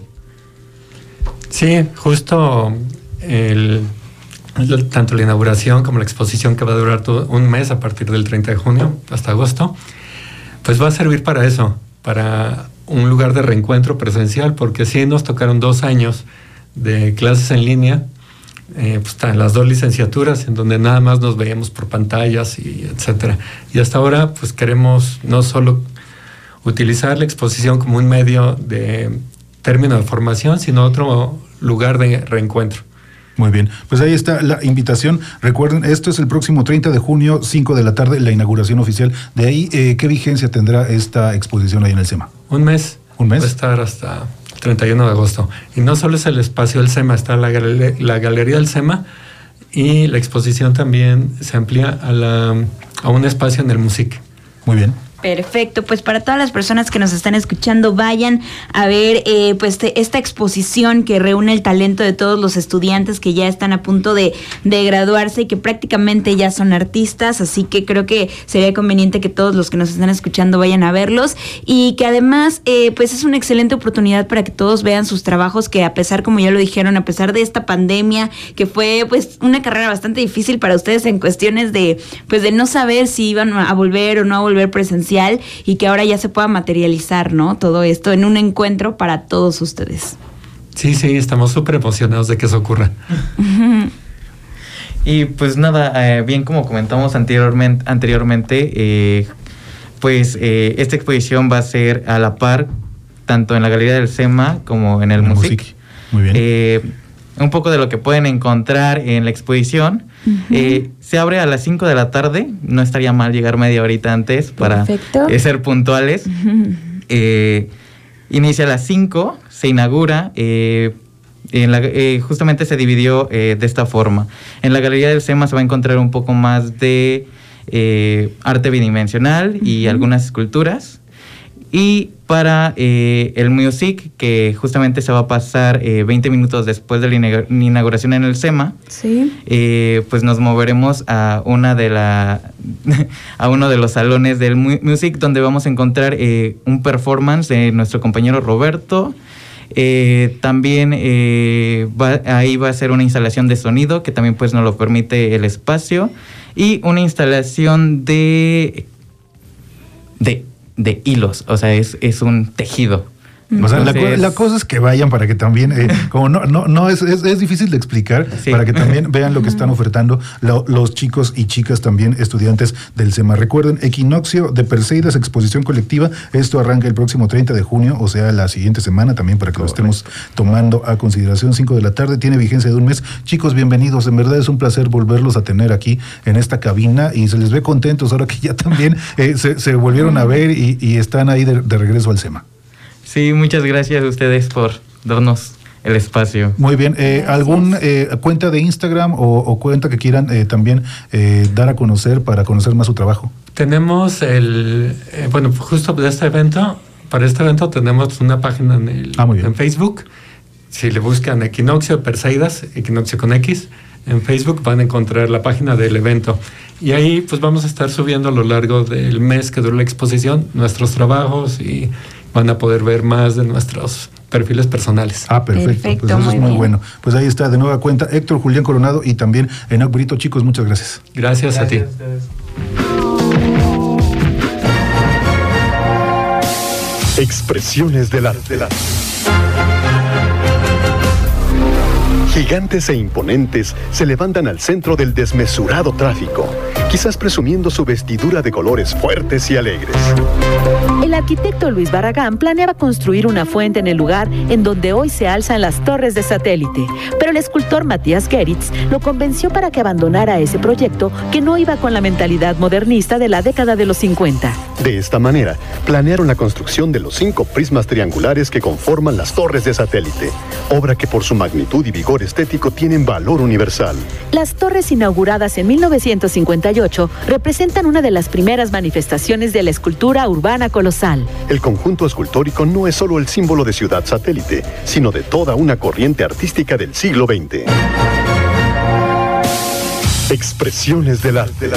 Sí, justo el, el, tanto la inauguración como la exposición, que va a durar todo un mes a partir del treinta de junio hasta agosto, pues va a servir para eso, para un lugar de reencuentro presencial, porque sí nos tocaron dos años de clases en línea, eh, pues están las dos licenciaturas en donde nada más nos veíamos por pantallas y etcétera. Y hasta ahora pues queremos no solo utilizar la exposición como un medio de término de formación, sino otro lugar de reencuentro. Muy bien, pues ahí está la invitación. Recuerden, esto es el próximo treinta de junio, cinco de la tarde, la inauguración oficial. De ahí, eh, ¿qué vigencia tendrá esta exposición ahí en el SEMA? Un mes. ¿Un mes? Va a estar hasta el treinta y uno de agosto. Y no solo es el espacio del SEMA, está la, gale- la galería del SEMA, y la exposición también se amplía a, la, a un espacio en el MUSIC. Muy bien. Perfecto, pues para todas las personas que nos están escuchando, vayan a ver eh, pues te, esta exposición que reúne el talento de todos los estudiantes que ya están a punto de, de graduarse y que prácticamente ya son artistas, así que creo que sería conveniente que todos los que nos están escuchando vayan a verlos, y que además eh, pues es una excelente oportunidad para que todos vean sus trabajos, que a pesar, como ya lo dijeron, a pesar de esta pandemia, que fue pues una carrera bastante difícil para ustedes en cuestiones de pues de no saber si iban a volver o no a volver presencial, y que ahora ya se pueda materializar, ¿no? Todo esto en un encuentro para todos ustedes. Sí, sí, estamos súper emocionados de que eso ocurra. Y pues nada, eh, bien como comentamos anteriormente, anteriormente eh, pues eh, esta exposición va a ser a la par, tanto en la Galería del SEMA como en el, el MUSIC. MUSIC. Muy bien. Eh, un poco de lo que pueden encontrar en la exposición. Uh-huh. Eh, se abre a las cinco de la tarde, no estaría mal llegar media horita antes para eh, ser puntuales. Uh-huh. Eh, inicia a las cinco, se inaugura, eh, en la, eh, justamente se dividió eh, de esta forma. En la Galería del SEMA se va a encontrar un poco más de eh, arte bidimensional uh-huh. y algunas esculturas. Y para eh, el MUSIC, que justamente se va a pasar eh, veinte minutos después de la inauguración en el SEMA, sí. eh, pues nos moveremos a una de la a uno de los salones del MUSIC, donde vamos a encontrar eh, un performance de nuestro compañero Roberto. Eh, también eh, va, ahí va a ser una instalación de sonido, que también pues nos lo permite el espacio, y una instalación de de de hilos, o sea, es, es un tejido. O sea, Entonces, la, la cosa es que vayan para que también, eh, como no, no, no es, es, es difícil de explicar, sí. para que también vean lo que están ofertando lo, los chicos y chicas también estudiantes del SEMA. Recuerden, Equinoccio de Perseidas, exposición colectiva, esto arranca el próximo treinta de junio, o sea, la siguiente semana también, para que Correcto. Lo estemos tomando a consideración. cinco de la tarde, tiene vigencia de un mes. Chicos, bienvenidos, en verdad es un placer volverlos a tener aquí en esta cabina, y se les ve contentos ahora que ya también eh, se, se volvieron a ver y, y están ahí de, de regreso al SEMA. Sí, muchas gracias a ustedes por darnos el espacio. Muy bien. Eh, ¿Algún eh, cuenta de Instagram o, o cuenta que quieran eh, también eh, dar a conocer para conocer más su trabajo? Tenemos el, eh, bueno, justo de este evento, para este evento tenemos una página en, el, ah, muy bien. en Facebook. Si le buscan Equinoccio Perseidas, Equinoccio con X, en Facebook van a encontrar la página del evento. Y ahí pues vamos a estar subiendo a lo largo del mes que dura la exposición nuestros trabajos, y van a poder ver más de nuestros perfiles personales. Ah, perfecto. perfecto pues eso muy es muy bien. Bueno. Pues ahí está, de nueva cuenta, Héctor Julián Coronado y también Enoc Brito. Chicos, muchas gracias. Gracias, gracias a ti. Expresiones del arte. Gigantes e imponentes se levantan al centro del desmesurado tráfico, quizás presumiendo su vestidura de colores fuertes y alegres. El arquitecto Luis Barragán planeaba construir una fuente en el lugar en donde hoy se alzan las torres de satélite, pero el escultor Matías Geritz lo convenció para que abandonara ese proyecto que no iba con la mentalidad modernista de la década de los cincuenta. De esta manera, planearon la construcción de los cinco prismas triangulares que conforman las torres de satélite, obra que por su magnitud y vigor estético tienen valor universal. Las torres, inauguradas en mil novecientos cincuenta y ocho, representan una de las primeras manifestaciones de la escultura urbana colosal. El conjunto escultórico no es solo el símbolo de ciudad satélite, sino de toda una corriente artística del siglo veinte. Expresiones del arte.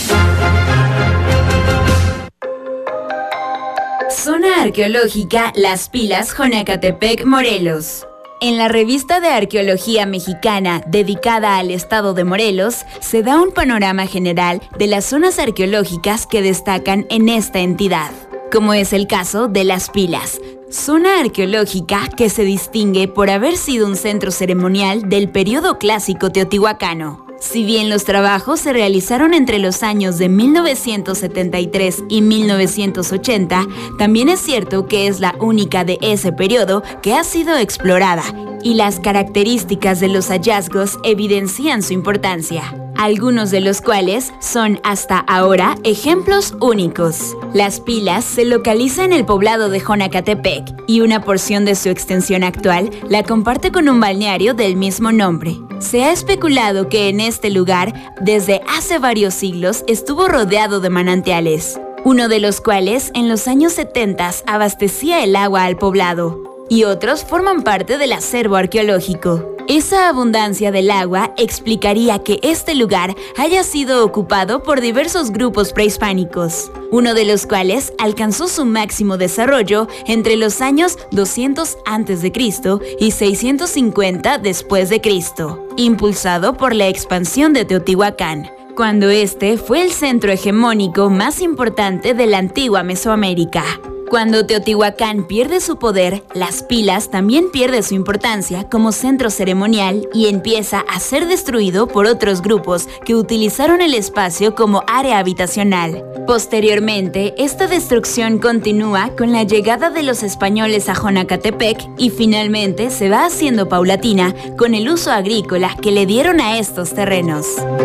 Zona Arqueológica Las Pilas, Jonacatepec, Morelos. En la revista de Arqueología Mexicana, dedicada al estado de Morelos, se da un panorama general de las zonas arqueológicas que destacan en esta entidad. como es el caso de Las Pilas, zona arqueológica que se distingue por haber sido un centro ceremonial del periodo clásico teotihuacano. Si bien los trabajos se realizaron entre los años de mil novecientos setenta y tres y mil novecientos ochenta, también es cierto que es la única de ese periodo que ha sido explorada, y las características de los hallazgos evidencian su importancia, algunos de los cuales son hasta ahora ejemplos únicos. Las Pilas se localiza en el poblado de Jonacatepec y una porción de su extensión actual la comparte con un balneario del mismo nombre. Se ha especulado que en este lugar, desde hace varios siglos, estuvo rodeado de manantiales, uno de los cuales en los años setenta abastecía el agua al poblado, y otros forman parte del acervo arqueológico. Esa abundancia del agua explicaría que este lugar haya sido ocupado por diversos grupos prehispánicos, uno de los cuales alcanzó su máximo desarrollo entre los años doscientos antes de Cristo y seiscientos cincuenta después de Cristo, impulsado por la expansión de Teotihuacán, cuando este fue el centro hegemónico más importante de la antigua Mesoamérica. Cuando Teotihuacán pierde su poder, Las Pilas también pierde su importancia como centro ceremonial y empieza a ser destruido por otros grupos que utilizaron el espacio como área habitacional. Posteriormente, esta destrucción continúa con la llegada de los españoles a Jonacatepec y finalmente se va haciendo paulatina con el uso agrícola que le dieron a estos terrenos.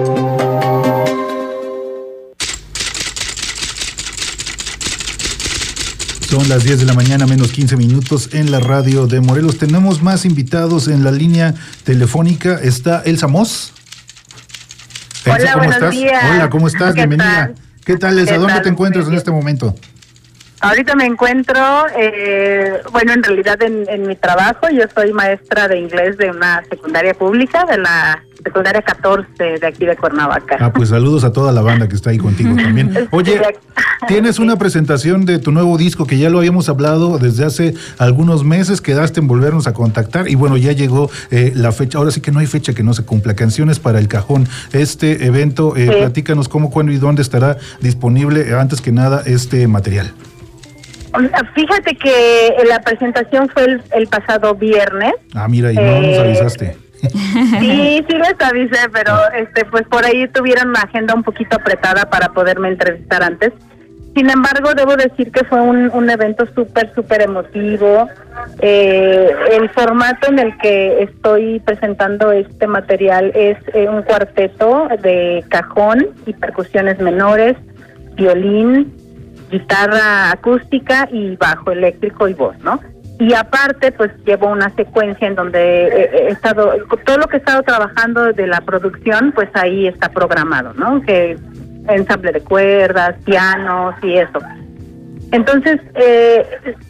Son las diez de la mañana, menos quince minutos en la radio de Morelos. Tenemos más invitados en la línea telefónica. Está Elsa Moss. Hola, Elsa, ¿cómo buenos estás? días. Hola, ¿cómo estás? ¿Qué Bienvenida. tal? ¿Qué tal, Elsa? ¿Qué ¿Dónde tal? te encuentras Muy en este momento? Ahorita me encuentro, eh, bueno, en realidad en, en mi trabajo. Yo soy maestra de inglés de una secundaria pública, de la secundaria catorce de aquí de Cuernavaca. Ah, pues saludos a toda la banda que está ahí contigo también. Oye, tienes una presentación de tu nuevo disco que ya lo habíamos hablado desde hace algunos meses, quedaste en volvernos a contactar y bueno, ya llegó eh, la fecha, ahora sí que no hay fecha que no se cumpla, Canciones para el Cajón. Este evento, eh, Sí. platícanos cómo, cuándo y dónde estará disponible, eh, antes que nada, este material. Fíjate que la presentación fue el, el pasado viernes. Ah, mira, y no Eh, nos avisaste. Sí, sí les avisé, pero este, pues por ahí tuvieron la agenda un poquito apretada para poderme entrevistar antes. Sin embargo, debo decir que fue un, un evento súper, súper emotivo. Eh, el formato en el que estoy presentando este material es eh, un cuarteto de cajón y percusiones menores, violín, guitarra acústica y bajo eléctrico y voz, ¿no? Y aparte, pues llevo una secuencia en donde he estado, todo lo que he estado trabajando de la producción, pues ahí está programado, ¿no? Que ensamble de cuerdas, pianos y eso. Entonces, eh,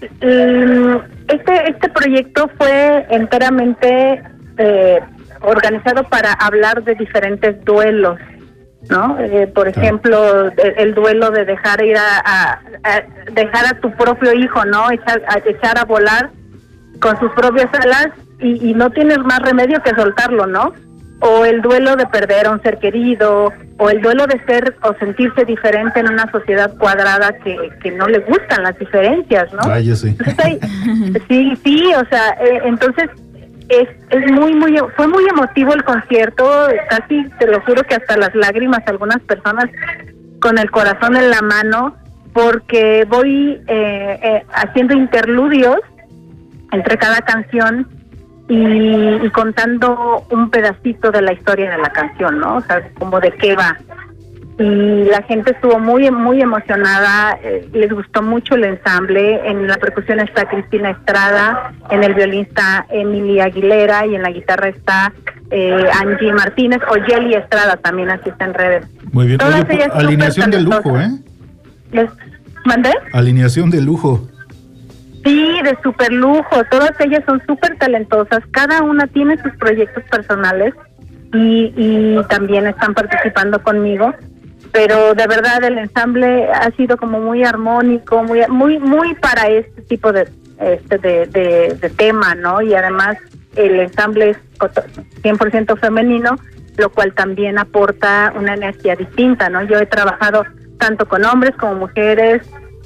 este este proyecto fue enteramente eh, organizado para hablar de diferentes duelos, ¿no? Eh, por ejemplo, el, el duelo de dejar ir a, a, a dejar a tu propio hijo, ¿no? Echar a, echar a volar con sus propias alas y, y no tienes más remedio que soltarlo, ¿no? O el duelo de perder a un ser querido, o el duelo de ser o sentirse diferente en una sociedad cuadrada que, que no le gustan las diferencias, ¿no? Ah, yo sí. Entonces, hay- sí, sí, o sea, eh, entonces es, es muy, muy, fue muy emotivo el concierto, casi te lo juro que hasta las lágrimas, algunas personas con el corazón en la mano, porque voy eh, eh, haciendo interludios entre cada canción y, y contando un pedacito de la historia de la canción, ¿no? O sea, como de qué va. Y la gente estuvo muy muy emocionada, eh, les gustó mucho el ensamble. En la percusión está Cristina Estrada, en el violín está Emily Aguilera y en la guitarra está eh, Angie Martínez, o Yeli Estrada también, así está en redes. Muy bien. Todas Oye, ellas súper alineación de lujo, ¿eh? ¿Les mandé? Alineación de lujo. Sí, de súper lujo. Todas ellas son súper talentosas. Cada una tiene sus proyectos personales y, y también están participando conmigo. Pero de verdad el ensamble ha sido como muy armónico, muy muy muy para este tipo de este de, de, de tema, ¿no? Y además el ensamble es cien por ciento femenino, lo cual también aporta una energía distinta, ¿no? Yo he trabajado tanto con hombres como mujeres,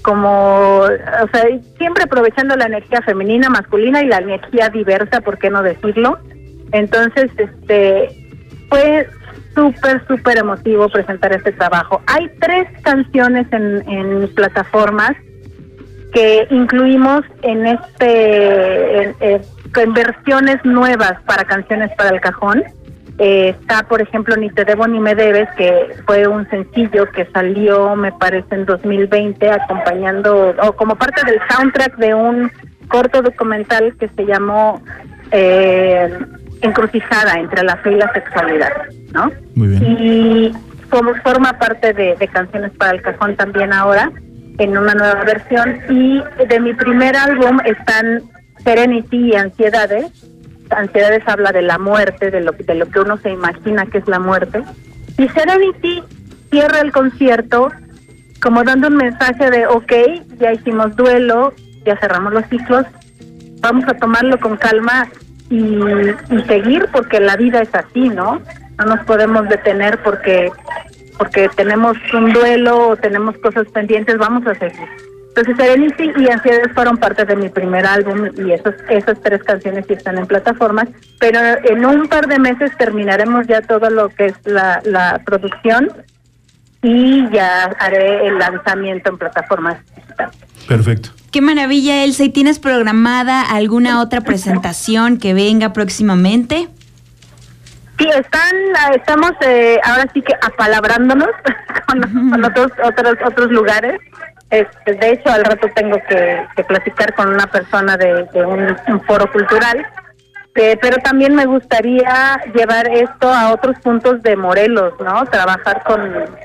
como, o sea, siempre aprovechando la energía femenina, masculina y la energía diversa, ¿por qué no decirlo? Entonces, este, fue súper, súper emotivo presentar este trabajo. Hay tres canciones en, en plataformas que incluimos en este, en, en, en versiones nuevas para Canciones para el Cajón. Eh, está, por ejemplo, Ni te debo ni me debes, que fue un sencillo que salió, me parece, en dos mil veinte, acompañando, o como parte del soundtrack de un corto documental que se llamó eh, Encrucijada entre la fe y la sexualidad, ¿no? Muy bien. Y como forma parte de, de Canciones para el Cajón también ahora, en una nueva versión. Y de mi primer álbum están Serenity y Ansiedades. Ansiedades habla de la muerte, de lo, de lo que uno se imagina que es la muerte. Y Serenity cierra el concierto como dando un mensaje de, ok, ya hicimos duelo, ya cerramos los ciclos, vamos a tomarlo con calma y, y seguir, porque la vida es así, ¿no? No nos podemos detener porque porque tenemos un duelo o tenemos cosas pendientes, vamos a seguir. Entonces, Serenity y Ansiedades fueron parte de mi primer álbum y esos, esas tres canciones sí están en plataformas, pero en un par de meses terminaremos ya todo lo que es la, la producción y ya haré el lanzamiento en plataformas digitales. Perfecto. Qué maravilla, Elsa. ¿Y tienes programada alguna otra presentación que venga próximamente? Sí, están, estamos eh, ahora sí que apalabrándonos con, con otros, otros, otros lugares. Este, de hecho, al rato tengo que, que platicar con una persona de, de un, un foro cultural, eh, pero también me gustaría llevar esto a otros puntos de Morelos, ¿no? Trabajar con,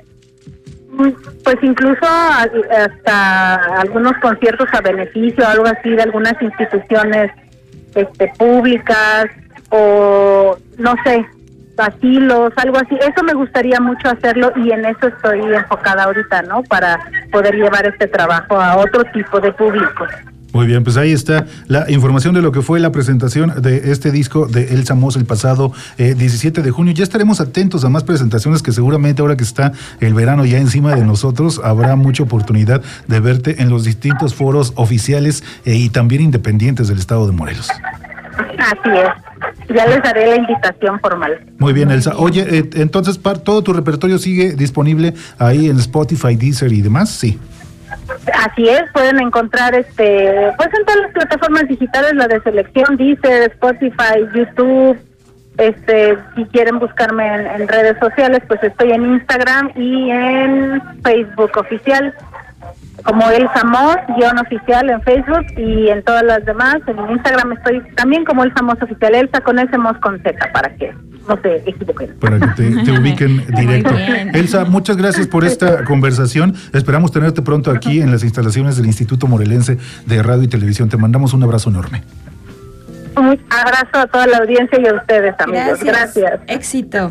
pues incluso a, hasta algunos conciertos a beneficio, algo así, de algunas instituciones este, públicas o, no sé, asilos, algo así. Eso me gustaría mucho hacerlo y en eso estoy enfocada ahorita, ¿no? Para poder llevar este trabajo a otro tipo de público. Muy bien, pues ahí está la información de lo que fue la presentación de este disco de Elsa Moss el pasado eh, diecisiete de junio. Ya estaremos atentos a más presentaciones que seguramente ahora que está el verano ya encima de nosotros, habrá mucha oportunidad de verte en los distintos foros oficiales eh, y también independientes del estado de Morelos. Así es. Ya les daré la invitación formal. Muy bien, Elsa. Oye, eh, entonces, ¿todo tu repertorio sigue disponible ahí en Spotify, Deezer y demás? Sí. Así es, pueden encontrar este, pues en todas las plataformas digitales, la de selección, Deezer, Spotify, YouTube. Este, si quieren buscarme en, en redes sociales, pues estoy en Instagram y en Facebook oficial, como Elsa Moss, guión oficial en Facebook, y en todas las demás, en Instagram estoy también como Elsa Moss oficial, Elsa con ese Moss con Z, para que no se equivoquen. Para que te, te ubiquen directo. Elsa, muchas gracias por esta conversación. Esperamos tenerte pronto aquí en las instalaciones del Instituto Morelense de Radio y Televisión. Te mandamos un abrazo enorme. Un abrazo a toda la audiencia y a ustedes, amigos. Gracias. Gracias. Éxito.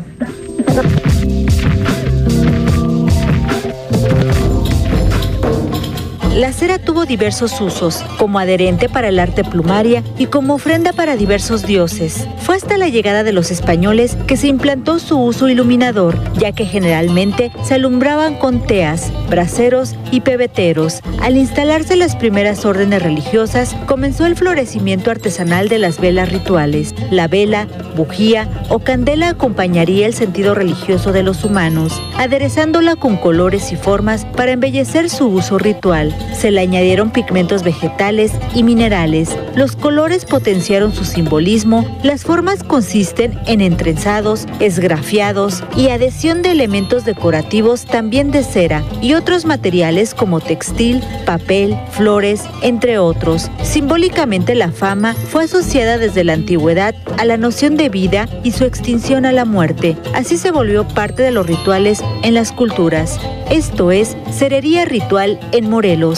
La cera tuvo diversos usos, como adherente para el arte plumaria y como ofrenda para diversos dioses. Fue hasta la llegada de los españoles que se implantó su uso iluminador, ya que generalmente se alumbraban con teas, braseros y pebeteros. Al instalarse las primeras órdenes religiosas, comenzó el florecimiento artesanal de las velas rituales. La vela, bujía o candela acompañaría el sentido religioso de los humanos, aderezándola con colores y formas para embellecer su uso ritual. Se le añadieron pigmentos vegetales y minerales. Los colores potenciaron su simbolismo. Las formas consisten en entrenzados, esgrafiados y adhesión de elementos decorativos también de cera y otros materiales como textil, papel, flores, entre otros. Simbólicamente, la fama fue asociada desde la antigüedad a la noción de vida y su extinción a la muerte. Así se volvió parte de los rituales en las culturas. Esto es cerería ritual en Morelos.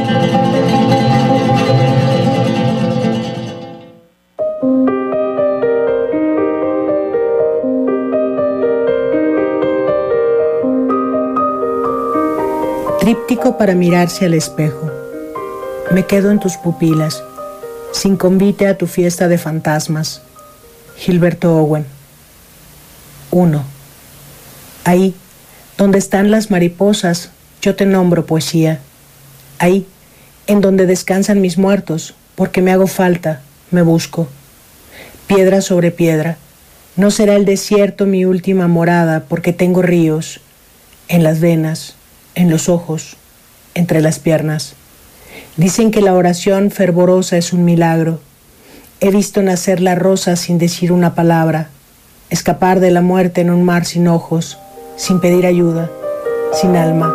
Tríptico para mirarse al espejo. Me quedo en tus pupilas, sin convite a tu fiesta de fantasmas. Gilberto Owen. uno. Ahí, donde están las mariposas, yo te nombro poesía. Ahí, en donde descansan mis muertos, porque me hago falta, me busco. Piedra sobre piedra. No será el desierto mi última morada, porque tengo ríos en las venas, en los ojos, entre las piernas. Dicen que la oración fervorosa es un milagro. He visto nacer la rosa sin decir una palabra, escapar de la muerte en un mar sin ojos, sin pedir ayuda, sin alma.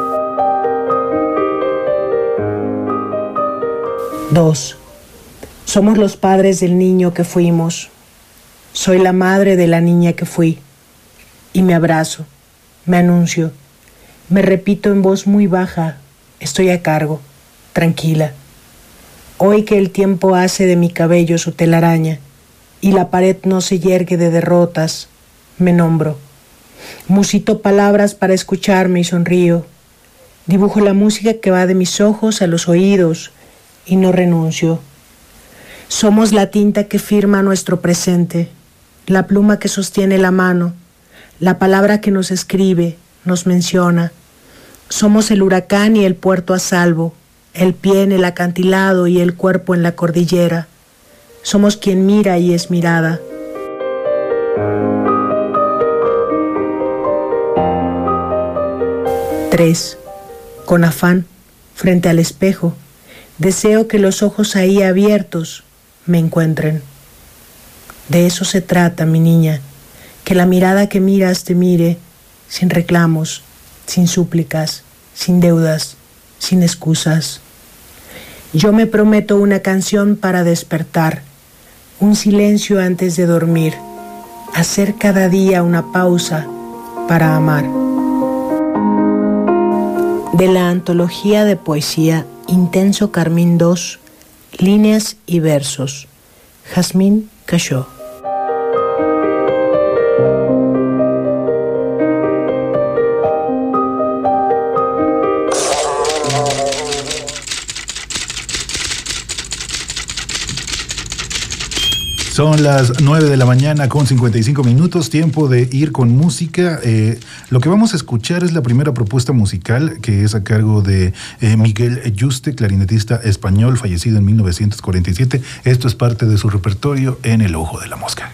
Dos. Somos los padres del niño que fuimos. Soy la madre de la niña que fui. Y me abrazo, me anuncio, me repito en voz muy baja, estoy a cargo, tranquila. Hoy que el tiempo hace de mi cabello su telaraña y la pared no se yergue de derrotas, me nombro. Musito palabras para escucharme y sonrío. Dibujo la música que va de mis ojos a los oídos y no renuncio. Somos la tinta que firma nuestro presente, la pluma que sostiene la mano, la palabra que nos escribe, nos menciona. Somos el huracán y el puerto a salvo, el pie en el acantilado y el cuerpo en la cordillera. Somos quien mira y es mirada. Tres. Con afán, frente al espejo, deseo que los ojos ahí abiertos me encuentren. De eso se trata, mi niña, que la mirada que miras te mire sin reclamos, sin súplicas, sin deudas, sin excusas. Yo me prometo una canción para despertar, un silencio antes de dormir, hacer cada día una pausa para amar. De la antología de poesía Intenso Carmín dos, líneas y versos, Jazmín Cachó. Son las nueve de la mañana con cincuenta y cinco minutos, tiempo de ir con música. Eh, lo que vamos a escuchar es la primera propuesta musical, que es a cargo de eh, Miguel Yuste, clarinetista español, fallecido en mil novecientos cuarenta y siete. Esto es parte de su repertorio en El Ojo de la Mosca.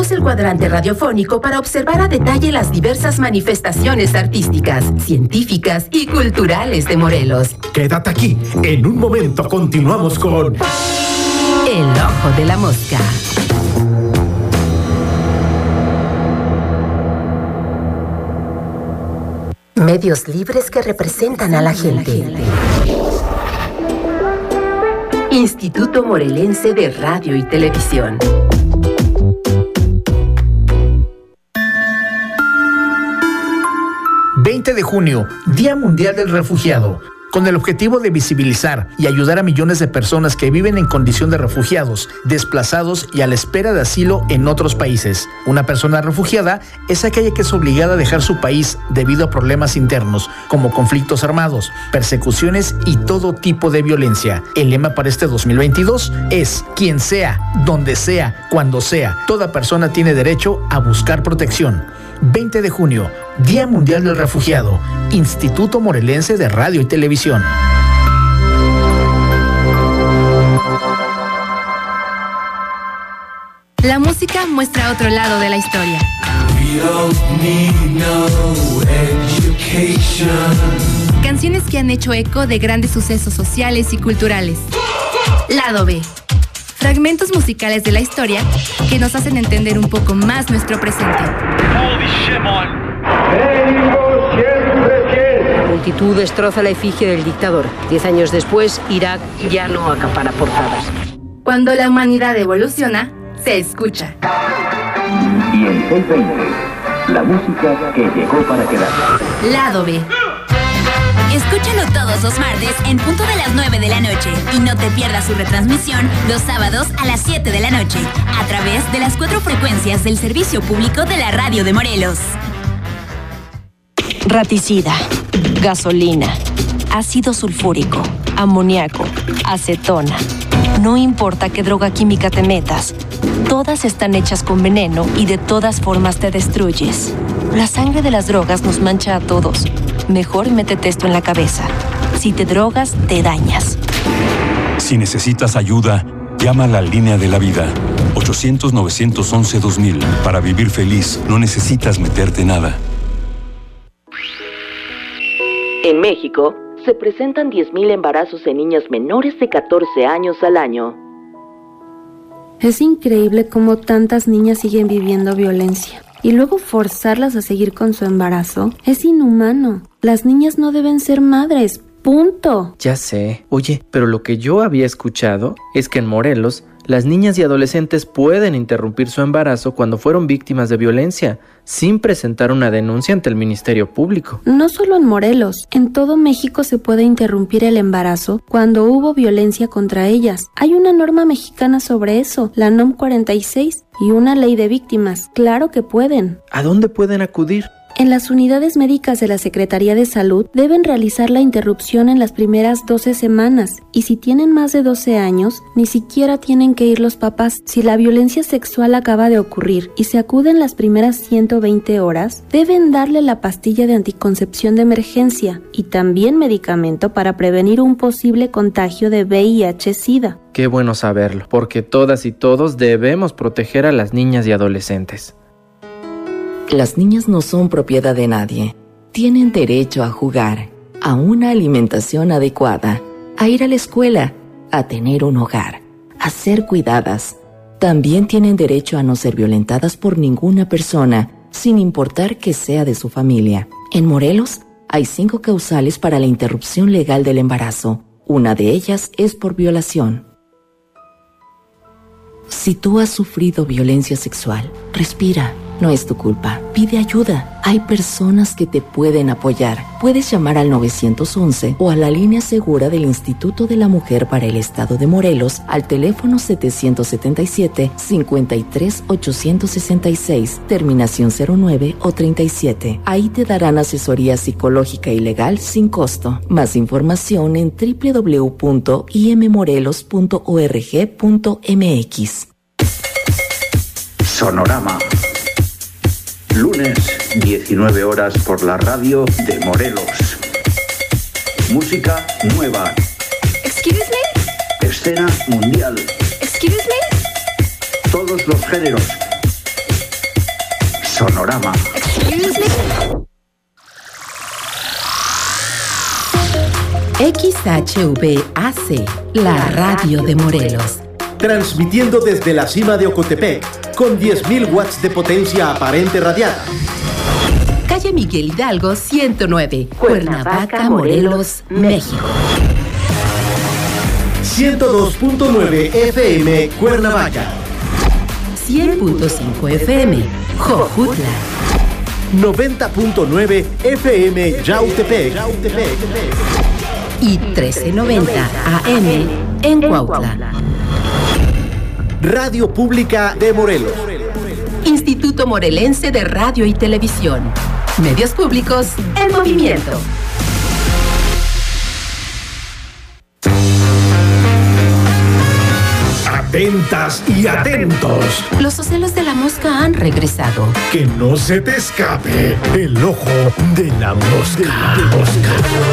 Usamos el cuadrante radiofónico para observar a detalle las diversas manifestaciones artísticas, científicas y culturales de Morelos. Quédate aquí. En un momento continuamos con El Ojo de la Mosca. Medios libres que representan a la gente. Instituto Morelense de Radio y Televisión. veinte de junio, Día Mundial del Refugiado. Con el objetivo de visibilizar y ayudar a millones de personas que viven en condición de refugiados, desplazados y a la espera de asilo en otros países. Una persona refugiada es aquella que es obligada a dejar su país debido a problemas internos, como conflictos armados, persecuciones y todo tipo de violencia. El lema para este dos mil veintidós es: quien sea, donde sea, cuando sea, toda persona tiene derecho a buscar protección. veinte de junio, Día Mundial del Refugiado, Instituto Morelense de Radio y Televisión. La música muestra otro lado de la historia. Canciones que han hecho eco de grandes sucesos sociales y culturales. Lado B. Fragmentos musicales de la historia que nos hacen entender un poco más nuestro presente. La multitud destroza la efigie del dictador. Diez años después, Irak ya no acapara portadas. Cuando la humanidad evoluciona, se escucha. Y en seiscientos veinte, la música que llegó para quedarse. Lado B. Escúchalo todos los martes en punto de las nueve de la noche y no te pierdas su retransmisión los sábados a las siete de la noche a través de las cuatro frecuencias del servicio público de la radio de Morelos. Raticida, gasolina, ácido sulfúrico, amoníaco, acetona. No importa qué droga química te metas, todas están hechas con veneno y de todas formas te destruyes. La sangre de las drogas nos mancha a todos. Mejor métete esto en la cabeza. Si te drogas, te dañas. Si necesitas ayuda, llama a la línea de la vida. ochocientos, novecientos once, dos mil. Para vivir feliz, no necesitas meterte nada. En México, se presentan diez mil embarazos en niñas menores de catorce años al año. Es increíble cómo tantas niñas siguen viviendo violencia. Y luego forzarlas a seguir con su embarazo es inhumano. Las niñas no deben ser madres. Punto. Ya sé. Oye, pero lo que yo había escuchado es que en Morelos, las niñas y adolescentes pueden interrumpir su embarazo cuando fueron víctimas de violencia, sin presentar una denuncia ante el Ministerio Público. No solo en Morelos, en todo México se puede interrumpir el embarazo cuando hubo violencia contra ellas. Hay una norma mexicana sobre eso, la N O M cuarenta y seis, y una ley de víctimas. Claro que pueden. ¿A dónde pueden acudir? En las unidades médicas de la Secretaría de Salud deben realizar la interrupción en las primeras doce semanas y si tienen más de doce años, ni siquiera tienen que ir los papás. Si la violencia sexual acaba de ocurrir y se acude en las primeras ciento veinte horas, deben darle la pastilla de anticoncepción de emergencia y también medicamento para prevenir un posible contagio de V I H-Sida. Qué bueno saberlo, porque todas y todos debemos proteger a las niñas y adolescentes. Las niñas no son propiedad de nadie. Tienen derecho a jugar, a una alimentación adecuada, a ir a la escuela, a tener un hogar, a ser cuidadas. También tienen derecho a no ser violentadas por ninguna persona, sin importar que sea de su familia. En Morelos hay cinco causales para la interrupción legal del embarazo. Una de ellas es por violación. Si tú has sufrido violencia sexual, respira. No es tu culpa. Pide ayuda. Hay personas que te pueden apoyar. Puedes llamar al nueve once o a la línea segura del Instituto de la Mujer para el Estado de Morelos al teléfono setecientos setenta y siete, cincuenta y tres, ochocientos sesenta y seis, terminación cero nueve o treinta y siete. Ahí te darán asesoría psicológica y legal sin costo. Más información en doble u doble u doble u punto i m morelos punto org punto m x. Sonorama. Lunes, diecinueve horas por la radio de Morelos. Música nueva. Excuse me. Escena mundial. Excuse me. Todos los géneros. Sonorama. X H V A C, la radio de Morelos. Transmitiendo desde la cima de Ocotepec, con diez mil watts de potencia aparente radiada. Calle Miguel Hidalgo ciento nueve, Cuernavaca, Morelos, México. ciento dos punto nueve F M, Cuernavaca. cien punto cinco F M, Jojutla. noventa punto nueve F M, Yautepec. Y trece noventa A M en Cuautla. Radio Pública de Morelos. Instituto Morelense de Radio y Televisión. Medios públicos en movimiento. Atentas y atentos. Los ocelos de la mosca han regresado. Que no se te escape el ojo de la mosca. De mosca.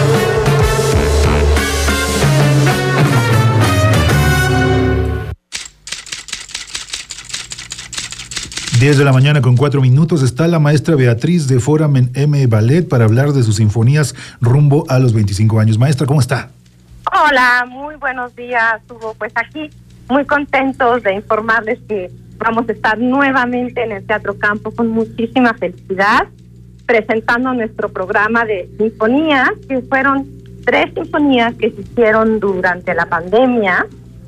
diez de la mañana con cuatro minutos. Está la maestra Beatriz de Foramen M Ballet para hablar de sus sinfonías rumbo a los veinticinco años. Maestra, ¿cómo está? Hola, muy buenos días, Hugo. Pues aquí muy contentos de informarles que vamos a estar nuevamente en el Teatro Campo con muchísima felicidad, presentando nuestro programa de sinfonías, que fueron tres sinfonías que se hicieron durante la pandemia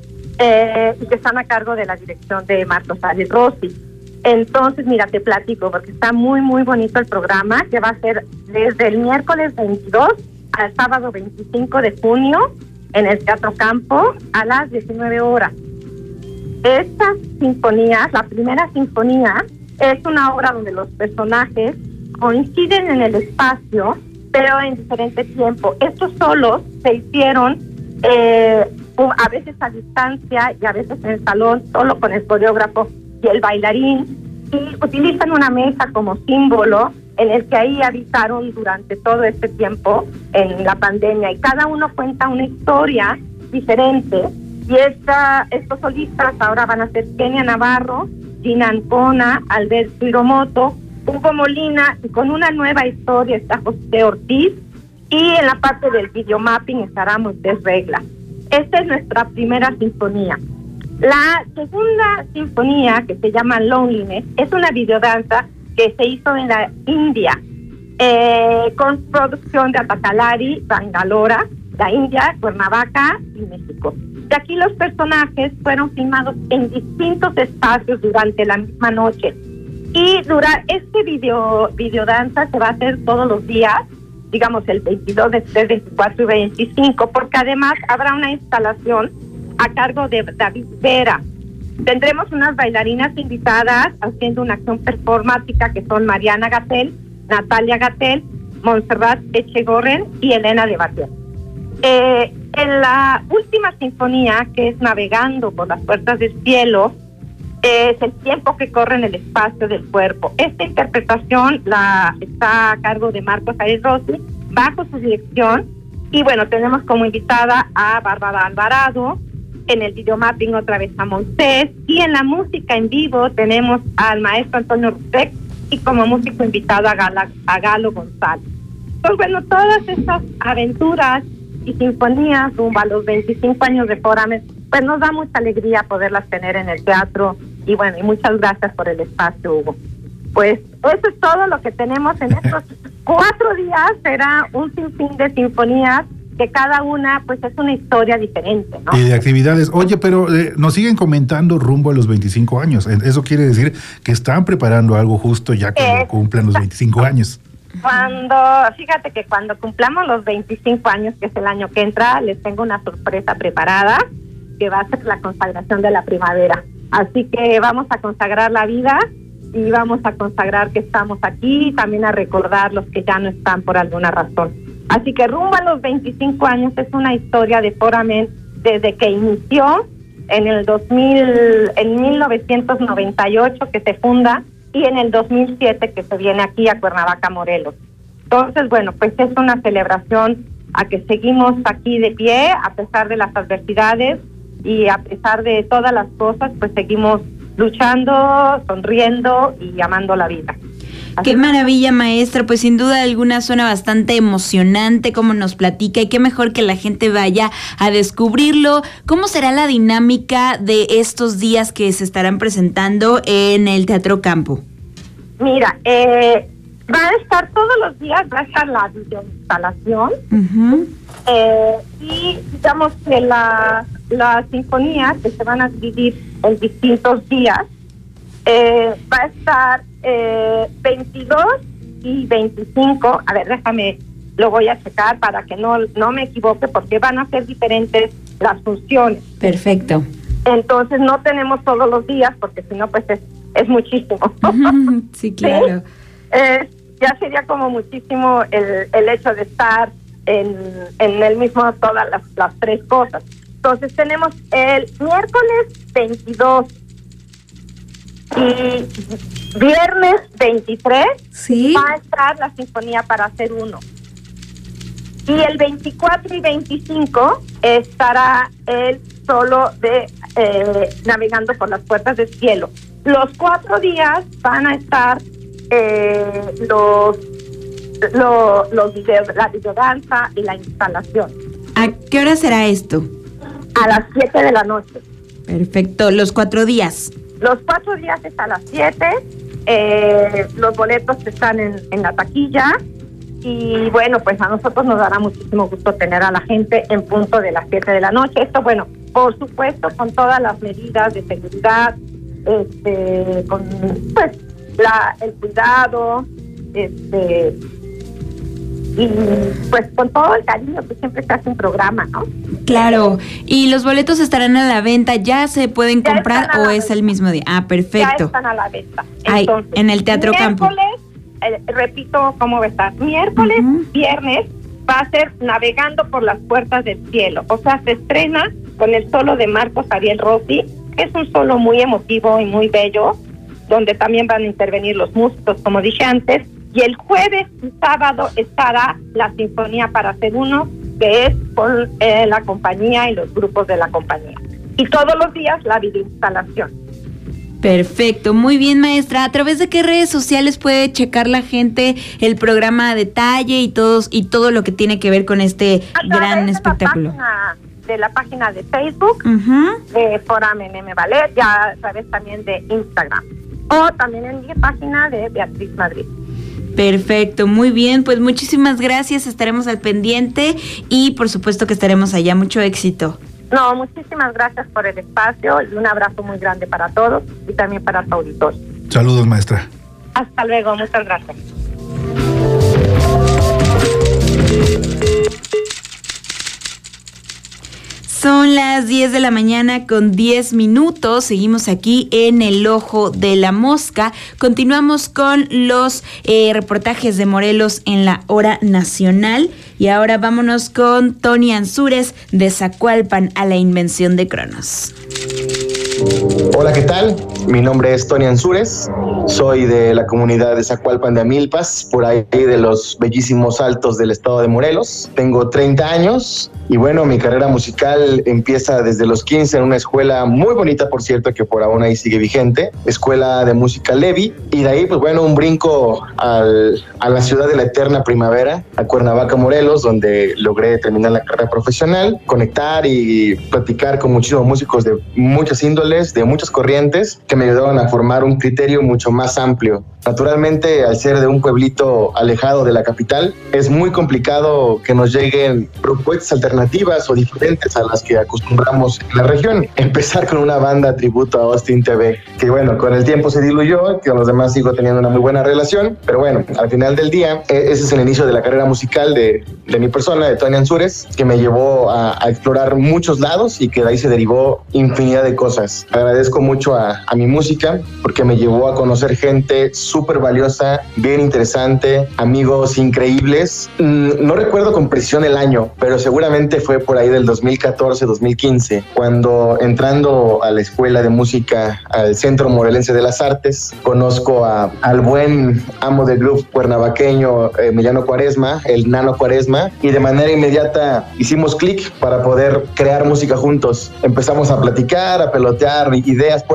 eh, y que están a cargo de la dirección de Marcos Arias Rossi. Entonces, mira, te platico, porque está muy, muy bonito el programa, que va a ser desde el miércoles veintidós al sábado veinticinco de junio en el Teatro Campo a las diecinueve horas. Estas sinfonías, la primera sinfonía, es una obra donde los personajes coinciden en el espacio, pero en diferente tiempo. Estos solos se hicieron eh, a veces a distancia y a veces en el salón, solo con el coreógrafo y el bailarín, y utilizan una mesa como símbolo en el que ahí habitaron durante todo este tiempo en la pandemia, y cada uno cuenta una historia diferente. Y esta, estos solistas ahora van a ser Kenia Navarro, Gina Ancona, Alberto Hiromoto, Hugo Molina, y con una nueva historia está José Ortiz, y en la parte del videomapping estará Moisés Regla. Esta es nuestra primera sinfonía. La segunda sinfonía, que se llama Loneliness, es una videodanza que se hizo en la India, eh, con producción de Atacalari, Bangalora, la India, Cuernavaca y México. De aquí los personajes fueron filmados en distintos espacios durante la misma noche. Y durante este video videodanza se va a hacer todos los días, digamos el veintidós, veinticuatro y veinticinco, porque además habrá una instalación a cargo de David Vera. Tendremos unas bailarinas invitadas haciendo una acción performática que son Mariana Gatell, Natalia Gatell, Montserrat Echegorren y Elena de Batia. Eh, en la última sinfonía, que es Navegando por las puertas del cielo, eh, es el tiempo que corre en el espacio del cuerpo. Esta interpretación la está a cargo de Marcos Arias Rossi, bajo su dirección, y bueno, tenemos como invitada a Bárbara Alvarado, en el videomapping otra vez a Moisés, y en la música en vivo tenemos al maestro Antonio Rutec, y como músico invitado a, Gala, a Galo González. Pues bueno, todas estas aventuras y sinfonías rumbo a los veinticinco años de Foramen, pues nos da mucha alegría poderlas tener en el teatro, y bueno, y muchas gracias por el espacio, Hugo. Pues eso es todo lo que tenemos en estos cuatro días. Será un sinfín de sinfonías, que cada una pues es una historia diferente, ¿no? Y de actividades. Oye, pero eh, nos siguen comentando rumbo a los veinticinco años. Eso quiere decir que están preparando algo justo ya cuando eh, cumplan los veinticinco años. Cuando, fíjate que cuando cumplamos los veinticinco años, que es el año que entra, les tengo una sorpresa preparada, que va a ser la consagración de la primavera. Así que vamos a consagrar la vida y vamos a consagrar que estamos aquí, y también a recordar los que ya no están por alguna razón. Así que rumbo a los veinticinco años es una historia de Foramen desde que inició en el dos mil, en mil novecientos noventa y ocho, que se funda, y en el dos mil siete que se viene aquí a Cuernavaca, Morelos. Entonces, bueno, pues es una celebración a que seguimos aquí de pie a pesar de las adversidades, y a pesar de todas las cosas, pues seguimos luchando, sonriendo y amando la vida. Qué maravilla, maestra, pues sin duda alguna suena bastante emocionante como nos platica y qué mejor que la gente vaya a descubrirlo. ¿Cómo será la dinámica de estos días que se estarán presentando en el Teatro Campo? Mira, eh, va a estar todos los días, va a estar la videoinstalación uh-huh. eh, y digamos que la, las sinfonías que se van a dividir en distintos días, eh, va a estar eh, veintidós y veinticinco, a ver, déjame, lo voy a checar para que no, no me equivoque, porque van a ser diferentes las funciones. Perfecto. Entonces no tenemos todos los días, porque si no, pues es, es muchísimo. Sí, claro. ¿Sí? Eh, ya sería como muchísimo el, el hecho de estar en, en el mismo, todas las, las tres cosas. Entonces tenemos el miércoles veintidós y viernes veintitrés, ¿sí? Va a estar la Sinfonía para Hacer Uno. Y el veinticuatro y veinticinco estará el solo de eh, Navegando por las Puertas del Cielo. Los cuatro días van a estar eh, los, los, los videos, la videodanza y la instalación. ¿A qué hora será esto? A las siete de la noche. Perfecto, los cuatro días. Los cuatro días es a las siete, eh, los boletos están en, en la taquilla y bueno, pues a nosotros nos dará muchísimo gusto tener a la gente en punto de las siete de la noche. Esto, bueno, por supuesto, con todas las medidas de seguridad, este, con pues la, el cuidado, este, y pues con todo el cariño que siempre se hace un programa, ¿no? Claro, y los boletos estarán a la venta, ¿ya se pueden ya comprar o es el mismo día? Ah, perfecto. Ya están a la venta. Entonces, Ay, en el Teatro Campo. Miércoles, eh, repito cómo va a estar, miércoles, uh-huh. viernes, va a ser Navegando por las Puertas del Cielo, o sea, se estrena con el solo de Marcos Ariel Rossi, que es un solo muy emotivo y muy bello, donde también van a intervenir los músicos, como dije antes. Y el jueves y sábado estará la Sinfonía para Hacer Uno, que es con eh, la compañía y los grupos de la compañía. Y todos los días la videoinstalación. Perfecto, muy bien, maestra. ¿A través de qué redes sociales puede checar la gente el programa a detalle y todos y todo lo que tiene que ver con este gran espectáculo? A través de la página de Facebook, uh-huh. de Foram M M Ballet, ya a través también de Instagram. O también en mi página de Beatriz Madrid. Perfecto, muy bien, pues muchísimas gracias, estaremos al pendiente y por supuesto que estaremos allá, mucho éxito. No, muchísimas gracias por el espacio y un abrazo muy grande para todos y también para tu auditorio. Saludos, maestra. Hasta luego, muchas gracias. Son las diez de la mañana con diez minutos. Seguimos aquí en el Ojo de la Mosca. Continuamos con los eh, reportajes de Morelos en la hora nacional. Y ahora vámonos con Tony Ansúrez de Zacualpan a la invención de Cronos. Hola, ¿qué tal? Mi nombre es Tony Ansúrez, soy de la comunidad de Zacualpan de Amilpas, por ahí de los bellísimos altos del estado de Morelos. Tengo treinta años y bueno, mi carrera musical empieza desde los quince en una escuela muy bonita, por cierto, que por aún ahí sigue vigente, Escuela de Música Levi, y de ahí pues bueno, un brinco al, a la ciudad de la eterna primavera, a Cuernavaca, Morelos, donde logré terminar la carrera profesional, conectar y platicar con muchísimos músicos de muchas índoles, de muchas corrientes, que me ayudaron a formar un criterio mucho más amplio. Naturalmente, al ser de un pueblito alejado de la capital, es muy complicado que nos lleguen propuestas alternativas o diferentes a las que acostumbramos en la región. Empezar con una banda tributo a Austin T V, que bueno, con el tiempo se diluyó, que con los demás sigo teniendo una muy buena relación, pero bueno, al final del día, ese es el inicio de la carrera musical de, de mi persona, de Tony Ansúrez, que me llevó a, a explorar muchos lados y que de ahí se derivó infinidad de cosas. Agradezco mucho a, a mi música porque me llevó a conocer gente súper valiosa, bien interesante, amigos increíbles. No recuerdo con precisión el año, pero seguramente fue por ahí del dos mil catorce, dos mil quince, cuando entrando a la escuela de música al Centro Morelense de las Artes, conozco a, al buen amo del grupo cuernavaqueño Emiliano Cuaresma, el Nano Cuaresma, y de manera inmediata hicimos clic para poder crear música juntos. Empezamos a platicar, a pelotear ideas por ahí,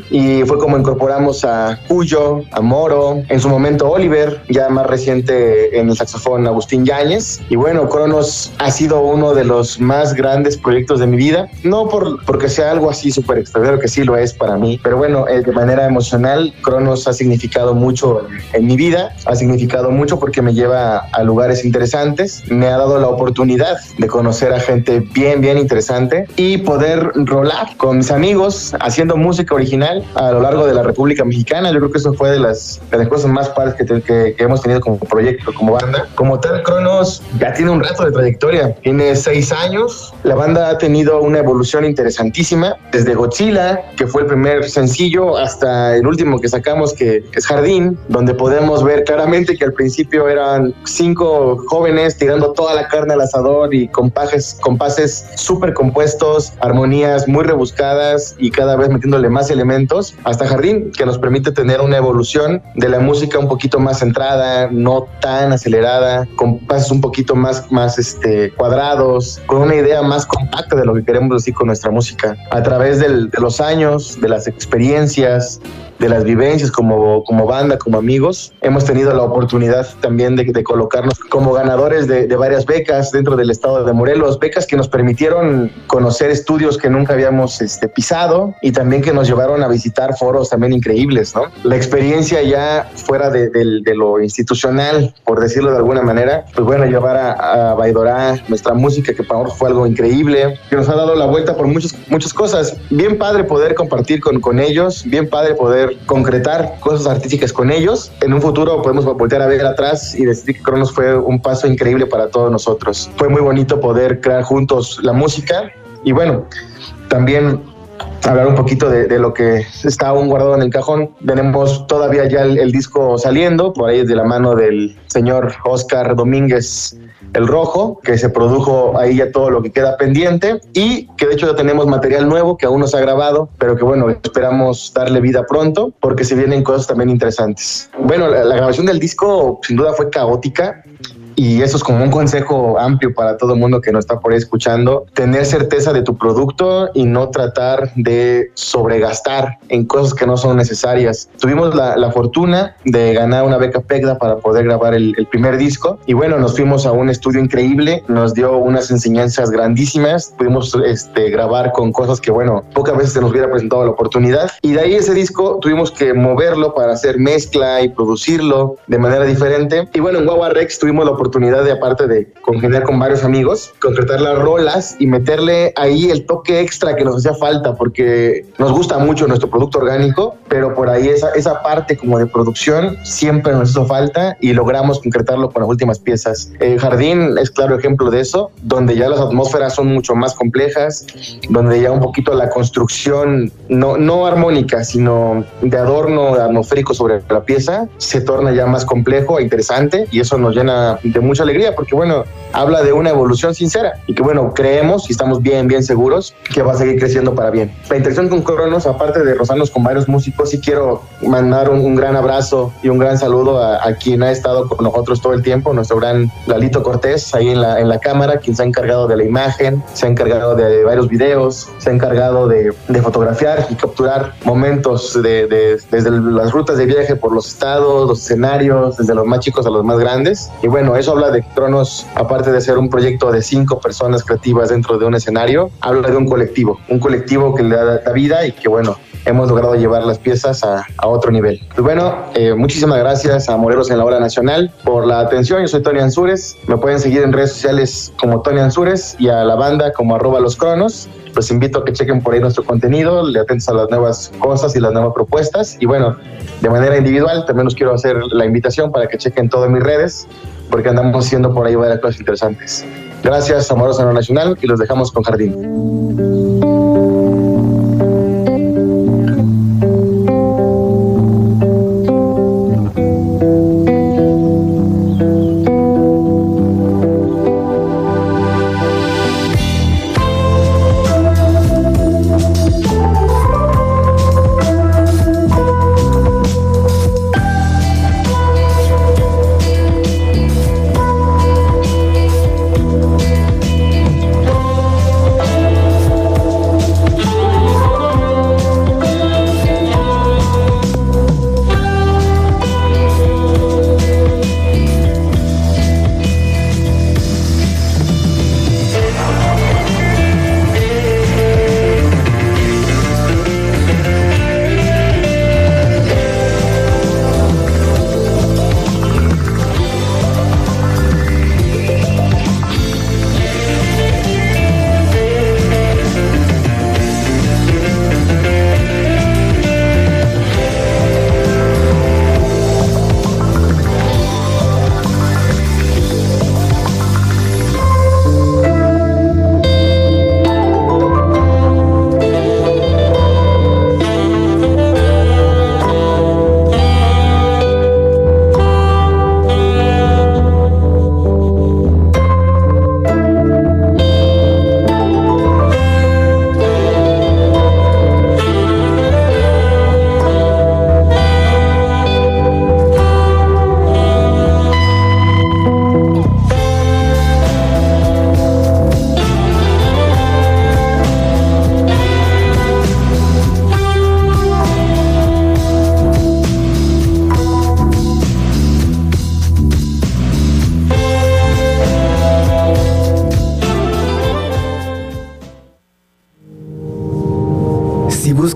y fue como incorporamos a Cuyo, a Moro, en su momento Oliver, ya más reciente en el saxofón Agustín Yáñez. Y bueno, Cronos ha sido uno de los más grandes proyectos de mi vida, no por porque sea algo así súper extraordinario, que sí lo es para mí, pero bueno, eh, de manera emocional, Cronos ha significado mucho en, en mi vida, ha significado mucho porque me lleva a lugares interesantes, me ha dado la oportunidad de conocer a gente bien, bien interesante y poder rolar con mis amigos haciendo música original a lo largo de la República Mexicana. Yo creo que eso fue de las, de las cosas más padres que, te, que, que hemos tenido como proyecto, como banda. Como tal, Cronos ya tiene un rato de trayectoria, tiene seis años. La banda ha tenido una evolución interesantísima, desde Godzilla, que fue el primer sencillo, hasta el último que sacamos, que es Jardín, donde podemos ver claramente que al principio eran cinco jóvenes tirando toda la carne al asador y compases, compases súper compuestos, armonías muy rebuscadas y cada vez metiéndole más elementos, hasta Jardín, que nos permite tener una evolución de la música un poquito más centrada, no tan acelerada, con pasos un poquito más, más este, cuadrados, con una idea más compacta de lo que queremos decir con nuestra música. A través del, de los años, de las experiencias, de las vivencias como, como banda, como amigos, hemos tenido la oportunidad también de, de colocarnos como ganadores de, de varias becas dentro del estado de Morelos, becas que nos permitieron conocer estudios que nunca habíamos este, pisado y también que nos llevaron a visitar foros también increíbles, ¿no? La experiencia ya fuera de, de, de lo institucional, por decirlo de alguna manera, pues bueno, llevar a, a Baidorá nuestra música, que para nosotros fue algo increíble, que nos ha dado la vuelta por muchas, muchas cosas. Bien padre poder compartir con, con ellos, bien padre poder concretar cosas artísticas con ellos. En un futuro podemos voltear a ver atrás y decir que Cronos fue un paso increíble para todos nosotros. Fue muy bonito poder crear juntos la música y bueno, también hablar un poquito de, de lo que está aún guardado en el cajón. Tenemos todavía ya el, el disco saliendo, por ahí de la mano del señor Oscar Domínguez El Rojo, que se produjo ahí ya todo lo que queda pendiente y que de hecho ya tenemos material nuevo que aún no se ha grabado, pero que bueno, esperamos darle vida pronto porque se vienen cosas también interesantes. Bueno, la, la grabación del disco sin duda fue caótica. Y eso es como un consejo amplio para todo el mundo que nos está por ahí escuchando. Tener certeza de tu producto y no tratar de sobregastar en cosas que no son necesarias. Tuvimos la, la fortuna de ganar una beca PECDA para poder grabar el, el primer disco. Y bueno, nos fuimos a un estudio increíble. Nos dio unas enseñanzas grandísimas. Pudimos este, grabar con cosas que, bueno, pocas veces se nos hubiera presentado la oportunidad. Y de ahí ese disco tuvimos que moverlo para hacer mezcla y producirlo de manera diferente. Y bueno, en Guagua Rex tuvimos la oportunidad oportunidad de, aparte de congeniar con varios amigos, concretar las rolas y meterle ahí el toque extra que nos hacía falta, porque nos gusta mucho nuestro producto orgánico, pero por ahí esa, esa parte como de producción siempre nos hizo falta y logramos concretarlo con las últimas piezas. El Jardín es claro ejemplo de eso, donde ya las atmósferas son mucho más complejas, donde ya un poquito la construcción no, no armónica, sino de adorno atmosférico sobre la pieza se torna ya más complejo e interesante, y eso nos llena de mucha alegría, porque bueno, habla de una evolución sincera y que bueno, creemos y estamos bien, bien seguros que va a seguir creciendo para bien. La intención con Cronos, aparte de rozarnos con varios músicos, sí quiero mandar un, un gran abrazo y un gran saludo a, a quien ha estado con nosotros todo el tiempo, nuestro gran Lalito Cortés, ahí en la, en la cámara, quien se ha encargado de la imagen, se ha encargado de varios videos, se ha encargado de, de fotografiar y capturar momentos de, de, desde las rutas de viaje por los estados, los escenarios, desde los más chicos a los más grandes. Y bueno, eso habla de que Cronos, aparte de ser un proyecto de cinco personas creativas dentro de un escenario, habla de un colectivo, un colectivo que le da la vida y que bueno, hemos logrado llevar las piezas a, a otro nivel. Pues bueno, eh, muchísimas gracias a Morelos en la Hora Nacional por la atención. Yo soy Tony Ansúrez, me pueden seguir en redes sociales como Tony Ansúrez y a la banda como arroba los cronos. Los invito a que chequen por ahí nuestro contenido, le atentos a las nuevas cosas y las nuevas propuestas. Y bueno, de manera individual también os quiero hacer la invitación para que chequen todas mis redes, porque andamos haciendo por ahí varias cosas interesantes. Gracias a Morelos en la Nacional y los dejamos con Jardín.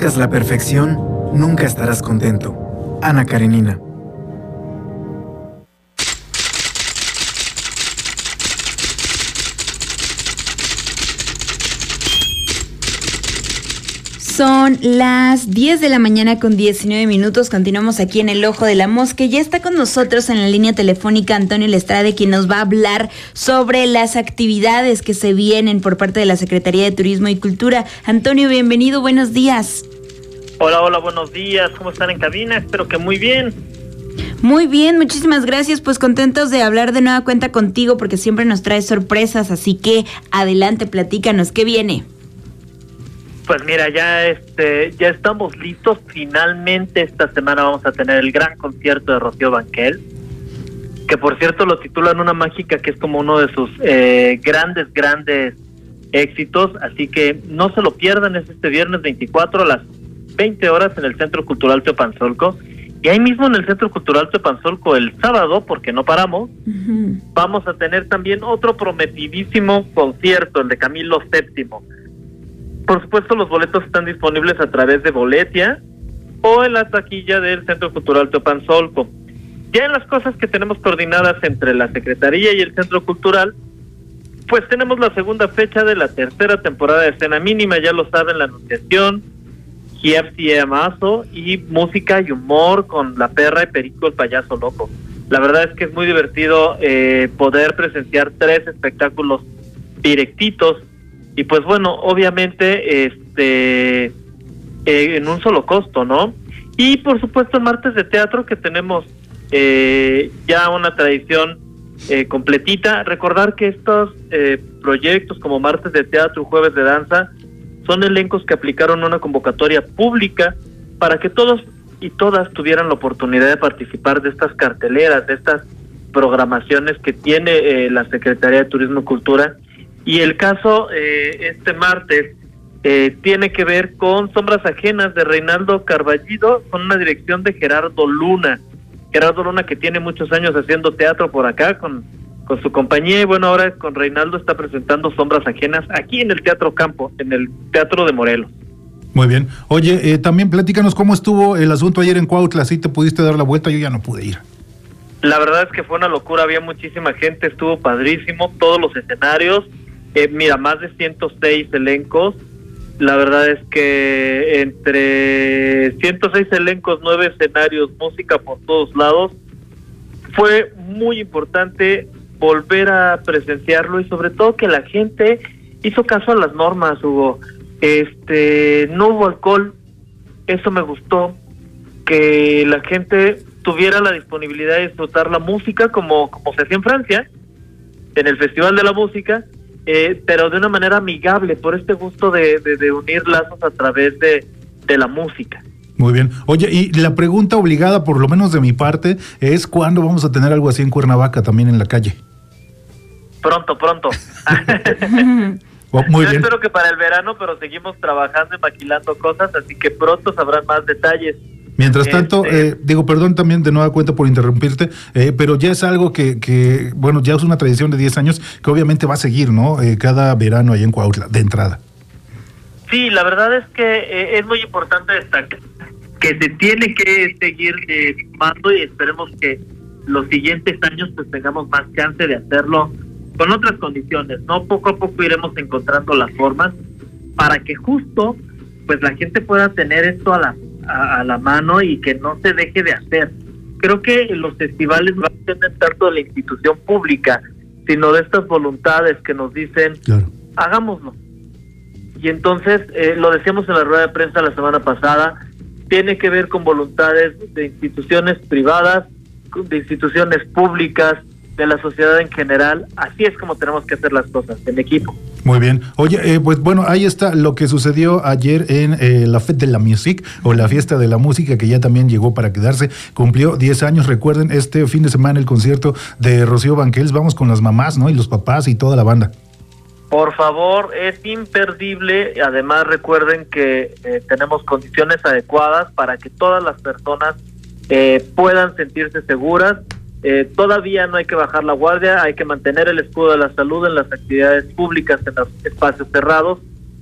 buscas la perfección, nunca estarás contento. Ana Karenina. Son las diez de la mañana con diecinueve minutos. Continuamos aquí en el Ojo de la Mosca. Ya está con nosotros en la línea telefónica Antonio Lestrade, quien nos va a hablar sobre las actividades que se vienen por parte de la Secretaría de Turismo y Cultura. Antonio, bienvenido, buenos días. Hola, hola, buenos días. ¿Cómo están en cabina? Espero que muy bien. Muy bien, muchísimas gracias. Pues contentos de hablar de nueva cuenta contigo porque siempre nos traes sorpresas. Así que adelante, platícanos, ¿qué viene? Pues mira, ya este, ya estamos listos. Finalmente esta semana vamos a tener el gran concierto de Rocío Banquel, que por cierto lo titulan Una Mágica, que es como uno de sus eh, grandes, grandes éxitos. Así que no se lo pierdan, es este viernes veinticuatro a las veinte horas en el Centro Cultural Teopanzolco. Y ahí mismo en el Centro Cultural Teopanzolco el sábado, porque no paramos, uh-huh. vamos a tener también otro prometidísimo concierto, el de Camilo séptimo. Por supuesto, los boletos están disponibles a través de Boletia o en la taquilla del Centro Cultural Teopanzolco. Ya en las cosas que tenemos coordinadas entre la Secretaría y el Centro Cultural, pues tenemos la segunda fecha de la tercera temporada de Escena Mínima, ya lo saben, la Anunciación, Giapsi Amazo y música y humor con La Perra y Perico el Payaso Loco. La verdad es que es muy divertido eh, poder presenciar tres espectáculos directitos. Y pues bueno, obviamente este eh, en un solo costo, ¿no? Y por supuesto el martes de teatro, que tenemos eh, ya una tradición eh, completita. Recordar que estos eh, proyectos como martes de teatro y jueves de danza son elencos que aplicaron una convocatoria pública para que todos y todas tuvieran la oportunidad de participar de estas carteleras, de estas programaciones que tiene eh, la Secretaría de Turismo y Cultura. Y el caso eh, este martes eh, tiene que ver con Sombras Ajenas de Reinaldo Carballido, con una dirección de Gerardo Luna. Gerardo Luna, que tiene muchos años haciendo teatro por acá con, con su compañía, y bueno, ahora con Reinaldo está presentando Sombras Ajenas aquí en el Teatro Campo, en el Teatro de Morelos. Muy bien. Oye, eh, también platícanos cómo estuvo el asunto ayer en Cuautla. ¿Sí te pudiste dar la vuelta? Yo ya no pude ir. La verdad es que fue una locura, había muchísima gente, estuvo padrísimo, todos los escenarios. Eh, mira, más de ciento seis elencos. La verdad es que entre ciento seis elencos, nueve escenarios, música por todos lados. Fue muy importante volver a presenciarlo y sobre todo que la gente hizo caso a las normas, Hugo. Este, no hubo alcohol, eso me gustó, que la gente tuviera la disponibilidad de disfrutar la música como, como se hacía en Francia, en el Festival de la Música. Eh, pero de una manera amigable, por este gusto de, de, de unir lazos a través de, de la música. Muy bien. Oye, y la pregunta obligada, por lo menos de mi parte, es ¿cuándo vamos a tener algo así en Cuernavaca, también en la calle? Pronto, pronto. Oh, muy Yo bien. espero que para el verano, pero seguimos trabajando y maquilando cosas, así que pronto sabrán más detalles. Mientras tanto, Este... eh, digo, perdón también de nueva cuenta por interrumpirte, eh, pero ya es algo que, que, bueno, ya es una tradición de diez años que obviamente va a seguir, ¿no? Eh, cada verano ahí en Cuautla, de entrada. Sí, la verdad es que eh, es muy importante destacar que se tiene que seguir eh, sumando y esperemos que los siguientes años pues tengamos más chance de hacerlo con otras condiciones, ¿no? Poco a poco iremos encontrando las formas para que justo pues la gente pueda tener esto a la A, a la mano y que no se deje de hacer. Creo que los festivales no dependen tanto de la institución pública, sino de estas voluntades que nos dicen, claro, hagámoslo. Y entonces, eh, lo decíamos en la rueda de prensa la semana pasada, tiene que ver con voluntades de instituciones privadas, de instituciones públicas, de la sociedad en general. Así es como tenemos que hacer las cosas, en equipo. Muy bien. Oye, eh, pues bueno, ahí está lo que sucedió ayer en eh, la Fête de la Musique, o la Fiesta de la Música, que ya también llegó para quedarse. Cumplió diez años, recuerden, este fin de semana el concierto de Rocío Banquels. Vamos con las mamás, ¿no? Y los papás y toda la banda. Por favor, es imperdible. Además, recuerden que eh, tenemos condiciones adecuadas para que todas las personas eh, puedan sentirse seguras. Eh, todavía no hay que bajar la guardia, hay que mantener el escudo de la salud en las actividades públicas, en los espacios cerrados,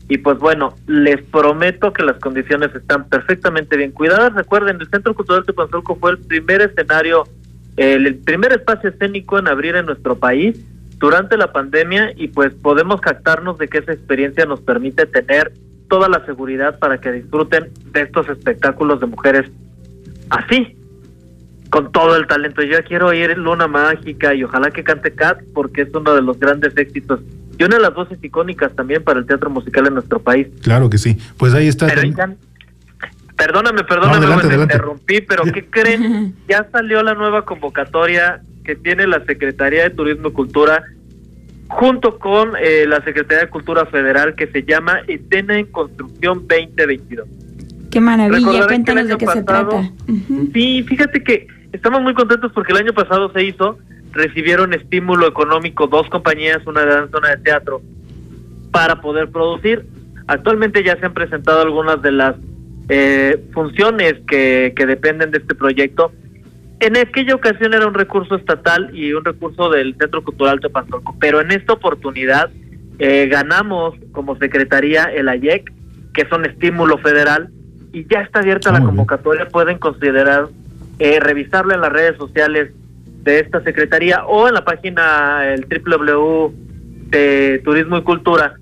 y pues bueno, les prometo que las condiciones están perfectamente bien cuidadas. Recuerden, el Centro Cultural Tepanzolco fue el primer escenario, el, el primer espacio escénico en abrir en nuestro país durante la pandemia, y pues podemos jactarnos de que esa experiencia nos permite tener toda la seguridad para que disfruten de estos espectáculos de mujeres así, con todo el talento. Yo quiero oír Luna Mágica y ojalá que cante Kat, porque es uno de los grandes éxitos y una de las voces icónicas también para el teatro musical en nuestro país. Claro que sí. Pues ahí está. Pero ya, perdóname, perdóname, no, adelante, me adelante. interrumpí, pero ¿qué creen? Ya salió la nueva convocatoria que tiene la Secretaría de Turismo y Cultura junto con eh, la Secretaría de Cultura Federal, que se llama Escena en Construcción veinte veintidós. Qué maravilla, cuéntanos de qué pasado, se trata. Uh-huh. Sí, fíjate que estamos muy contentos porque el año pasado se hizo, recibieron estímulo económico dos compañías, una de danza, una de teatro, para poder producir. Actualmente ya se han presentado algunas de las eh, funciones que, que dependen de este proyecto. En aquella ocasión era un recurso estatal y un recurso del Centro Cultural Tepanzolco, pero en esta oportunidad eh, ganamos como Secretaría el A Y E C, que es un estímulo federal, y ya está abierta oh, la convocatoria. Bien. Pueden considerar eh, revisarlo en las redes sociales de esta Secretaría o en la página el doble u doble u doble u de Turismo y Cultura.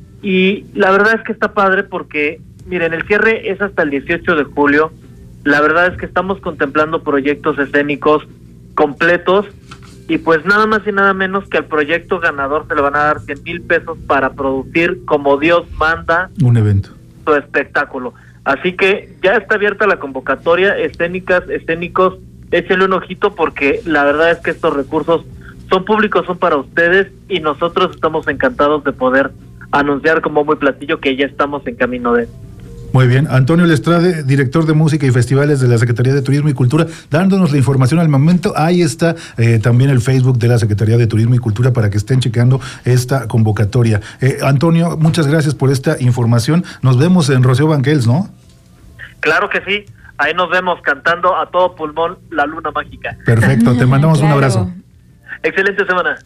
Y la verdad es que está padre porque, miren, el cierre es hasta el dieciocho de julio. La verdad es que estamos contemplando proyectos escénicos completos y pues nada más y nada menos que al proyecto ganador se le van a dar cien mil pesos para producir como Dios manda un evento, su espectáculo. Así que ya está abierta la convocatoria, escénicas, escénicos, échenle un ojito porque la verdad es que estos recursos son públicos, son para ustedes y nosotros estamos encantados de poder anunciar como muy platillo que ya estamos en camino de... Muy bien, Antonio Lestrade, director de Música y Festivales de la Secretaría de Turismo y Cultura, dándonos la información al momento. Ahí está eh, también el Facebook de la Secretaría de Turismo y Cultura para que estén checando esta convocatoria. Eh, Antonio, muchas gracias por esta información. Nos vemos en Rocío Banquels, ¿no? Claro que sí, ahí nos vemos cantando a todo pulmón La Luna Mágica. Perfecto, te mandamos claro. un abrazo. Excelente semana.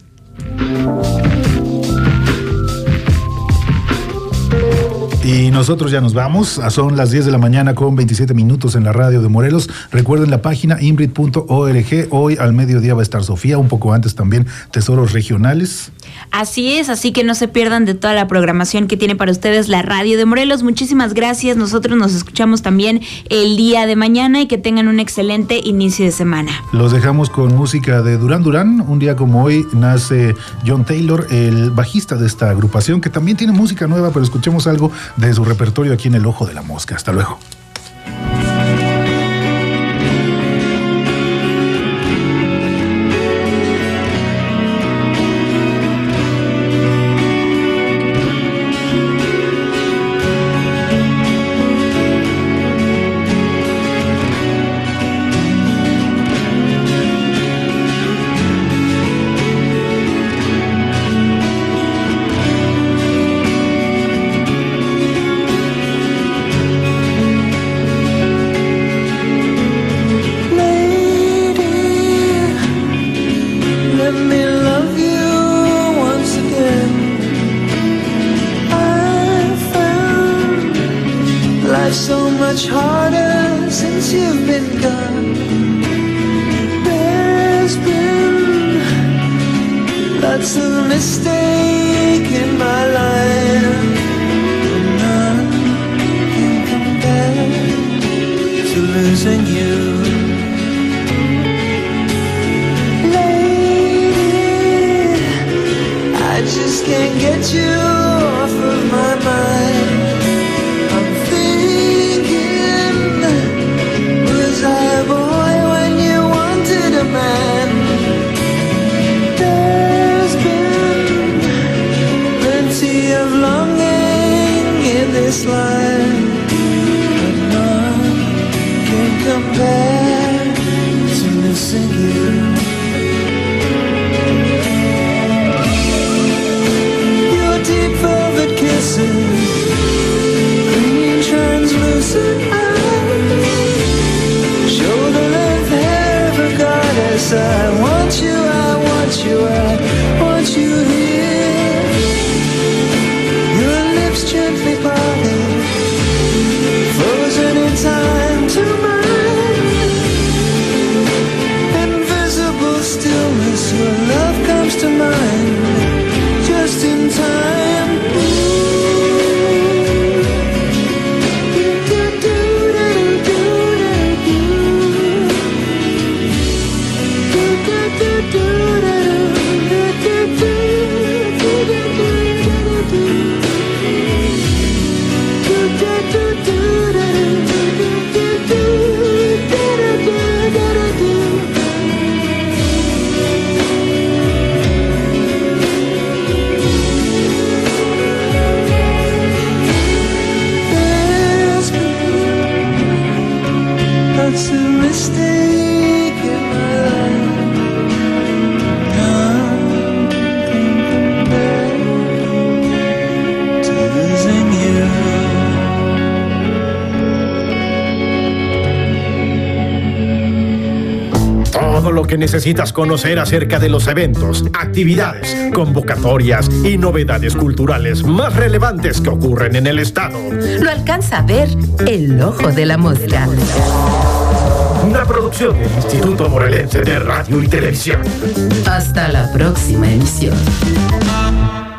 Y nosotros ya nos vamos, son las diez de la mañana con veintisiete minutos en la radio de Morelos. Recuerden la página inbrit punto org, hoy al mediodía va a estar Sofía, un poco antes también Tesoros Regionales. Así es, así que no se pierdan de toda la programación que tiene para ustedes la radio de Morelos. Muchísimas gracias, nosotros nos escuchamos también el día de mañana y que tengan un excelente inicio de semana. Los dejamos con música de Durán Durán. Un día como hoy nace John Taylor, el bajista de esta agrupación, que también tiene música nueva, pero escuchemos algo de su repertorio aquí en El Ojo de la Mosca. Hasta luego. Gently Todo lo que necesitas conocer acerca de los eventos, actividades, convocatorias y novedades culturales más relevantes que ocurren en el estado. Lo alcanza a ver el ojo de la mosca. Una producción del Instituto Morelense de Radio y Televisión. Hasta la próxima emisión.